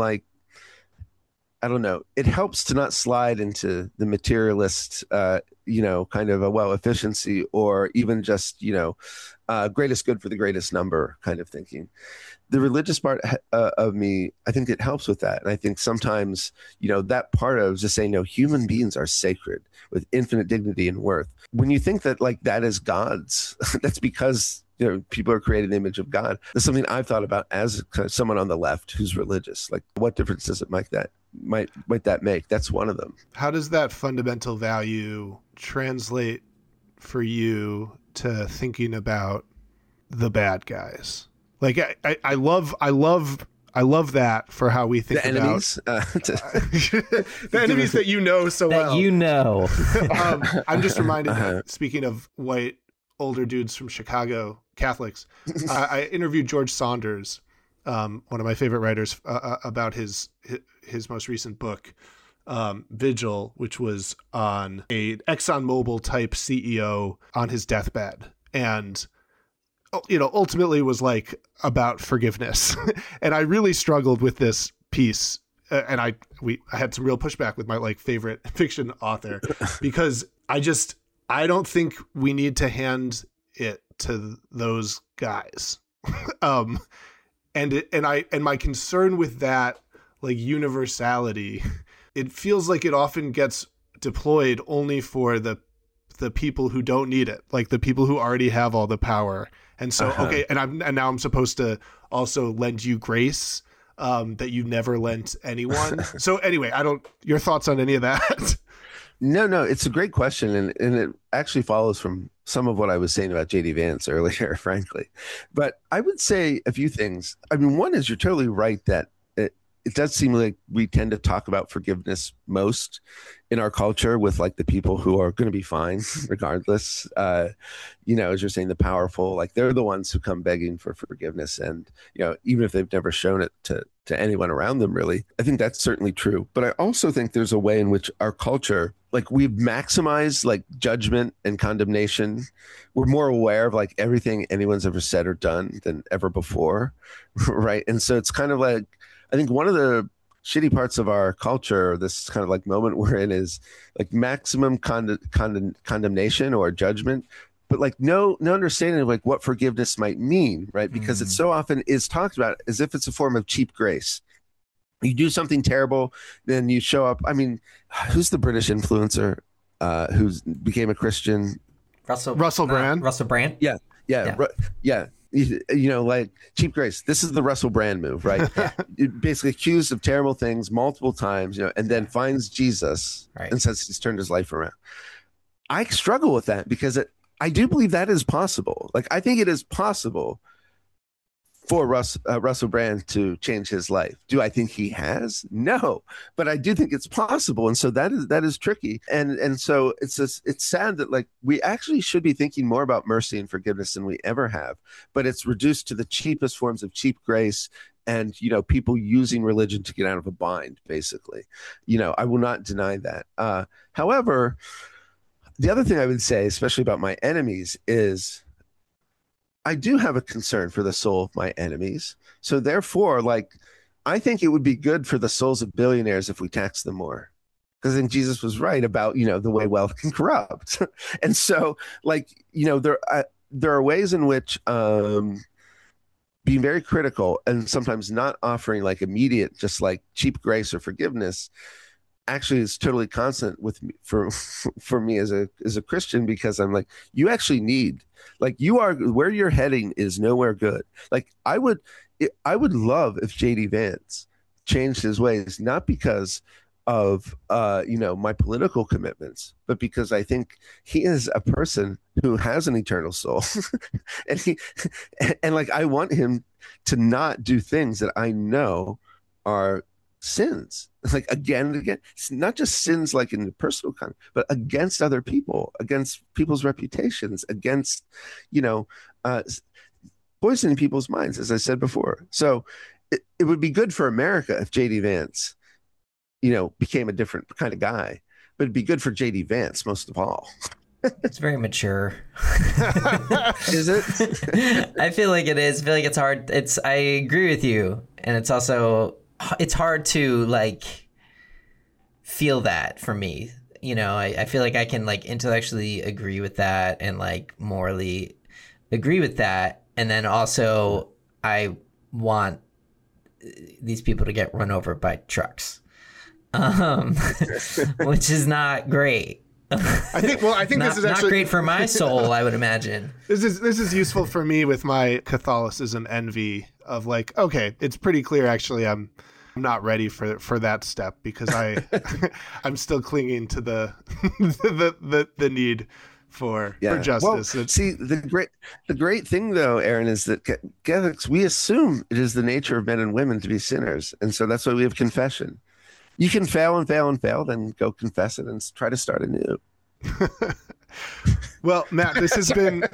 Speaker 5: it helps to not slide into the materialist, kind of efficiency, or even just, greatest good for the greatest number kind of thinking. The religious part of me, I think it helps with that. And I think sometimes, that part of just saying, no, human beings are sacred with infinite dignity and worth. When you think that that is God's, that's because, people are created in the image of God. That's something I've thought about as kind of someone on the left who's religious. Like, what difference does it make that might that make? That's one of them.
Speaker 3: How does that fundamental value translate for you to thinking about the bad guys? Like, I love that for how we think
Speaker 5: the
Speaker 3: about
Speaker 5: enemies,
Speaker 3: the enemies that so well. I'm just reminded, speaking of white older dudes from Chicago, Catholics, I interviewed George Saunders, one of my favorite writers, about his most recent book, Vigil, which was on a ExxonMobil type CEO on his deathbed. And ultimately was like about forgiveness. And I really struggled with this piece. And I had some real pushback with my like favorite fiction author, because I don't think we need to hand it to those guys. And my concern with that, like, universality, it feels like it often gets deployed only for the people who don't need it, like the people who already have all the power. And so, okay, and now I'm supposed to also lend you grace that you never lent anyone. So anyway, your thoughts on any of that?
Speaker 5: No, it's a great question. And it actually follows from some of what I was saying about J.D. Vance earlier, frankly. But I would say a few things. I mean, one is, you're totally right that it does seem like we tend to talk about forgiveness most in our culture with like the people who are going to be fine regardless. As you're saying, the powerful, like they're the ones who come begging for forgiveness. And, even if they've never shown it to anyone around them, really, I think that's certainly true. But I also think there's a way in which our culture, like, we've maximized like judgment and condemnation. We're more aware of like everything anyone's ever said or done than ever before. Right. And so it's kind of like, I think one of the shitty parts of our culture, this kind of like moment we're in, is like maximum condemnation or judgment, but like no understanding of like what forgiveness might mean, right? Because it so often is talked about as if it's a form of cheap grace. You do something terrible, then you show up. I mean, who's the British influencer who became a Christian?
Speaker 4: Russell
Speaker 3: Brand.
Speaker 4: Russell Brand.
Speaker 5: Yeah. Like cheap grace. This is the Russell Brand move, right? Basically accused of terrible things multiple times, and then finds Jesus and says he's turned his life around. I struggle with that because I do believe that is possible. Like, I think it is possible for Russell Brand to change his life. Do I think he has? No, but I do think it's possible, and so that is tricky. And so it's sad that like we actually should be thinking more about mercy and forgiveness than we ever have, but it's reduced to the cheapest forms of cheap grace. And, people using religion to get out of a bind, basically. I will not deny that. However, the other thing I would say, especially about my enemies, is I do have a concern for the soul of my enemies. So therefore, like, I think it would be good for the souls of billionaires if we tax them more. Because I think Jesus was right about, the way wealth can corrupt. And so, like, there are ways in which being very critical and sometimes not offering like immediate, just like cheap grace or forgiveness actually is totally constant with me for me as a Christian, because I'm like, you actually need, like, you are where you're heading is nowhere good. Like, I would love if J.D. Vance changed his ways, not because of my political commitments, but because I think he is a person who has an eternal soul. and like, I want him to not do things that I know are sins, like again and again. It's not just sins like in the personal context, but against other people, against people's reputations, against poisoning people's minds, as I said before. So it would be good for America if J.D. Vance became a different kind of guy, but it'd be good for J.D. Vance most of all.
Speaker 4: It's very mature.
Speaker 5: Is it?
Speaker 4: I feel like it is. I feel like it's hard. I agree with you, and it's hard to like feel that for me. I feel like I can like intellectually agree with that and like morally agree with that, and then also I want these people to get run over by trucks, which is not great.
Speaker 3: I think this is actually
Speaker 4: not great for my soul, I would imagine.
Speaker 3: This is useful for me with my Catholicism envy of like, okay, it's pretty clear actually I'm not ready for that step, because I'm still clinging to the need for justice.
Speaker 5: Well, see, the great thing though, Aaron, is that Catholics, we assume it is the nature of men and women to be sinners, and so that's why we have confession. You can fail and fail and fail, then go confess it and try to start anew.
Speaker 3: Well, Matt, this has been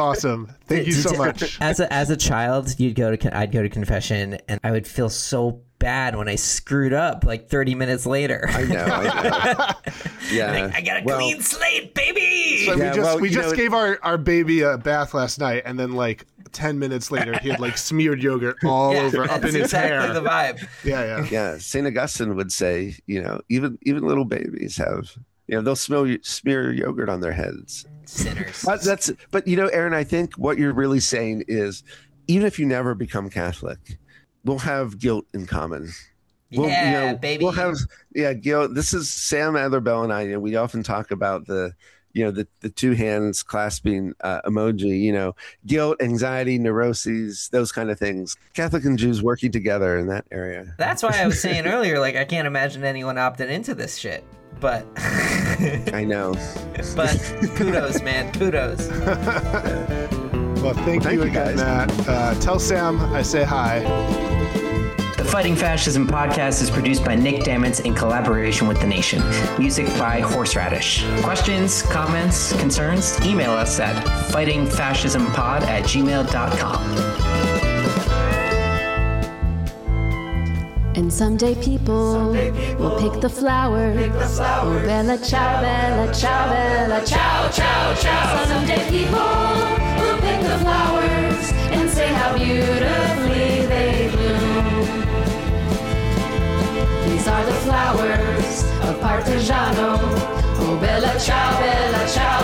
Speaker 3: awesome. Thank you so much.
Speaker 4: As a child, I'd go to confession, and I would feel so bad when I screwed up like 30 minutes later.
Speaker 5: I know. Yeah.
Speaker 4: I got a clean slate, baby.
Speaker 3: So we just gave our baby a bath last night, and then like 10 minutes later, he had like smeared yogurt all over up in his hair.
Speaker 4: That's exactly the vibe.
Speaker 3: Yeah.
Speaker 5: St. Augustine would say, even little babies have, they'll smear yogurt on their heads.
Speaker 4: Sinners.
Speaker 5: But Aaron, I think what you're really saying is, even if you never become Catholic, we'll have guilt in common.
Speaker 4: Baby.
Speaker 5: We'll have guilt. This is Sam Adler-Bell and I. We often talk about the two hands clasping emoji. Guilt, anxiety, neuroses, those kind of things. Catholic and Jews working together in that area.
Speaker 4: That's why I was saying earlier, like I can't imagine anyone opting into this shit. But
Speaker 5: I know.
Speaker 4: But kudos, man. Kudos.
Speaker 3: Well, thank you again, guys. Matt. Tell Sam I say hi.
Speaker 6: The Fighting Fascism podcast is produced by Nick Dammitz in collaboration with The Nation. Music by Horseradish. Questions, comments, concerns? Email us at fightingfascismpod@gmail.com.
Speaker 2: And someday people will pick the flowers. Oh, bella ciao, bella ciao, bella ciao, ciao, ciao. Someday people will pick the flowers and say how beautifully they bloom. These are the flowers of Partigiano. Oh, bella ciao, bella ciao.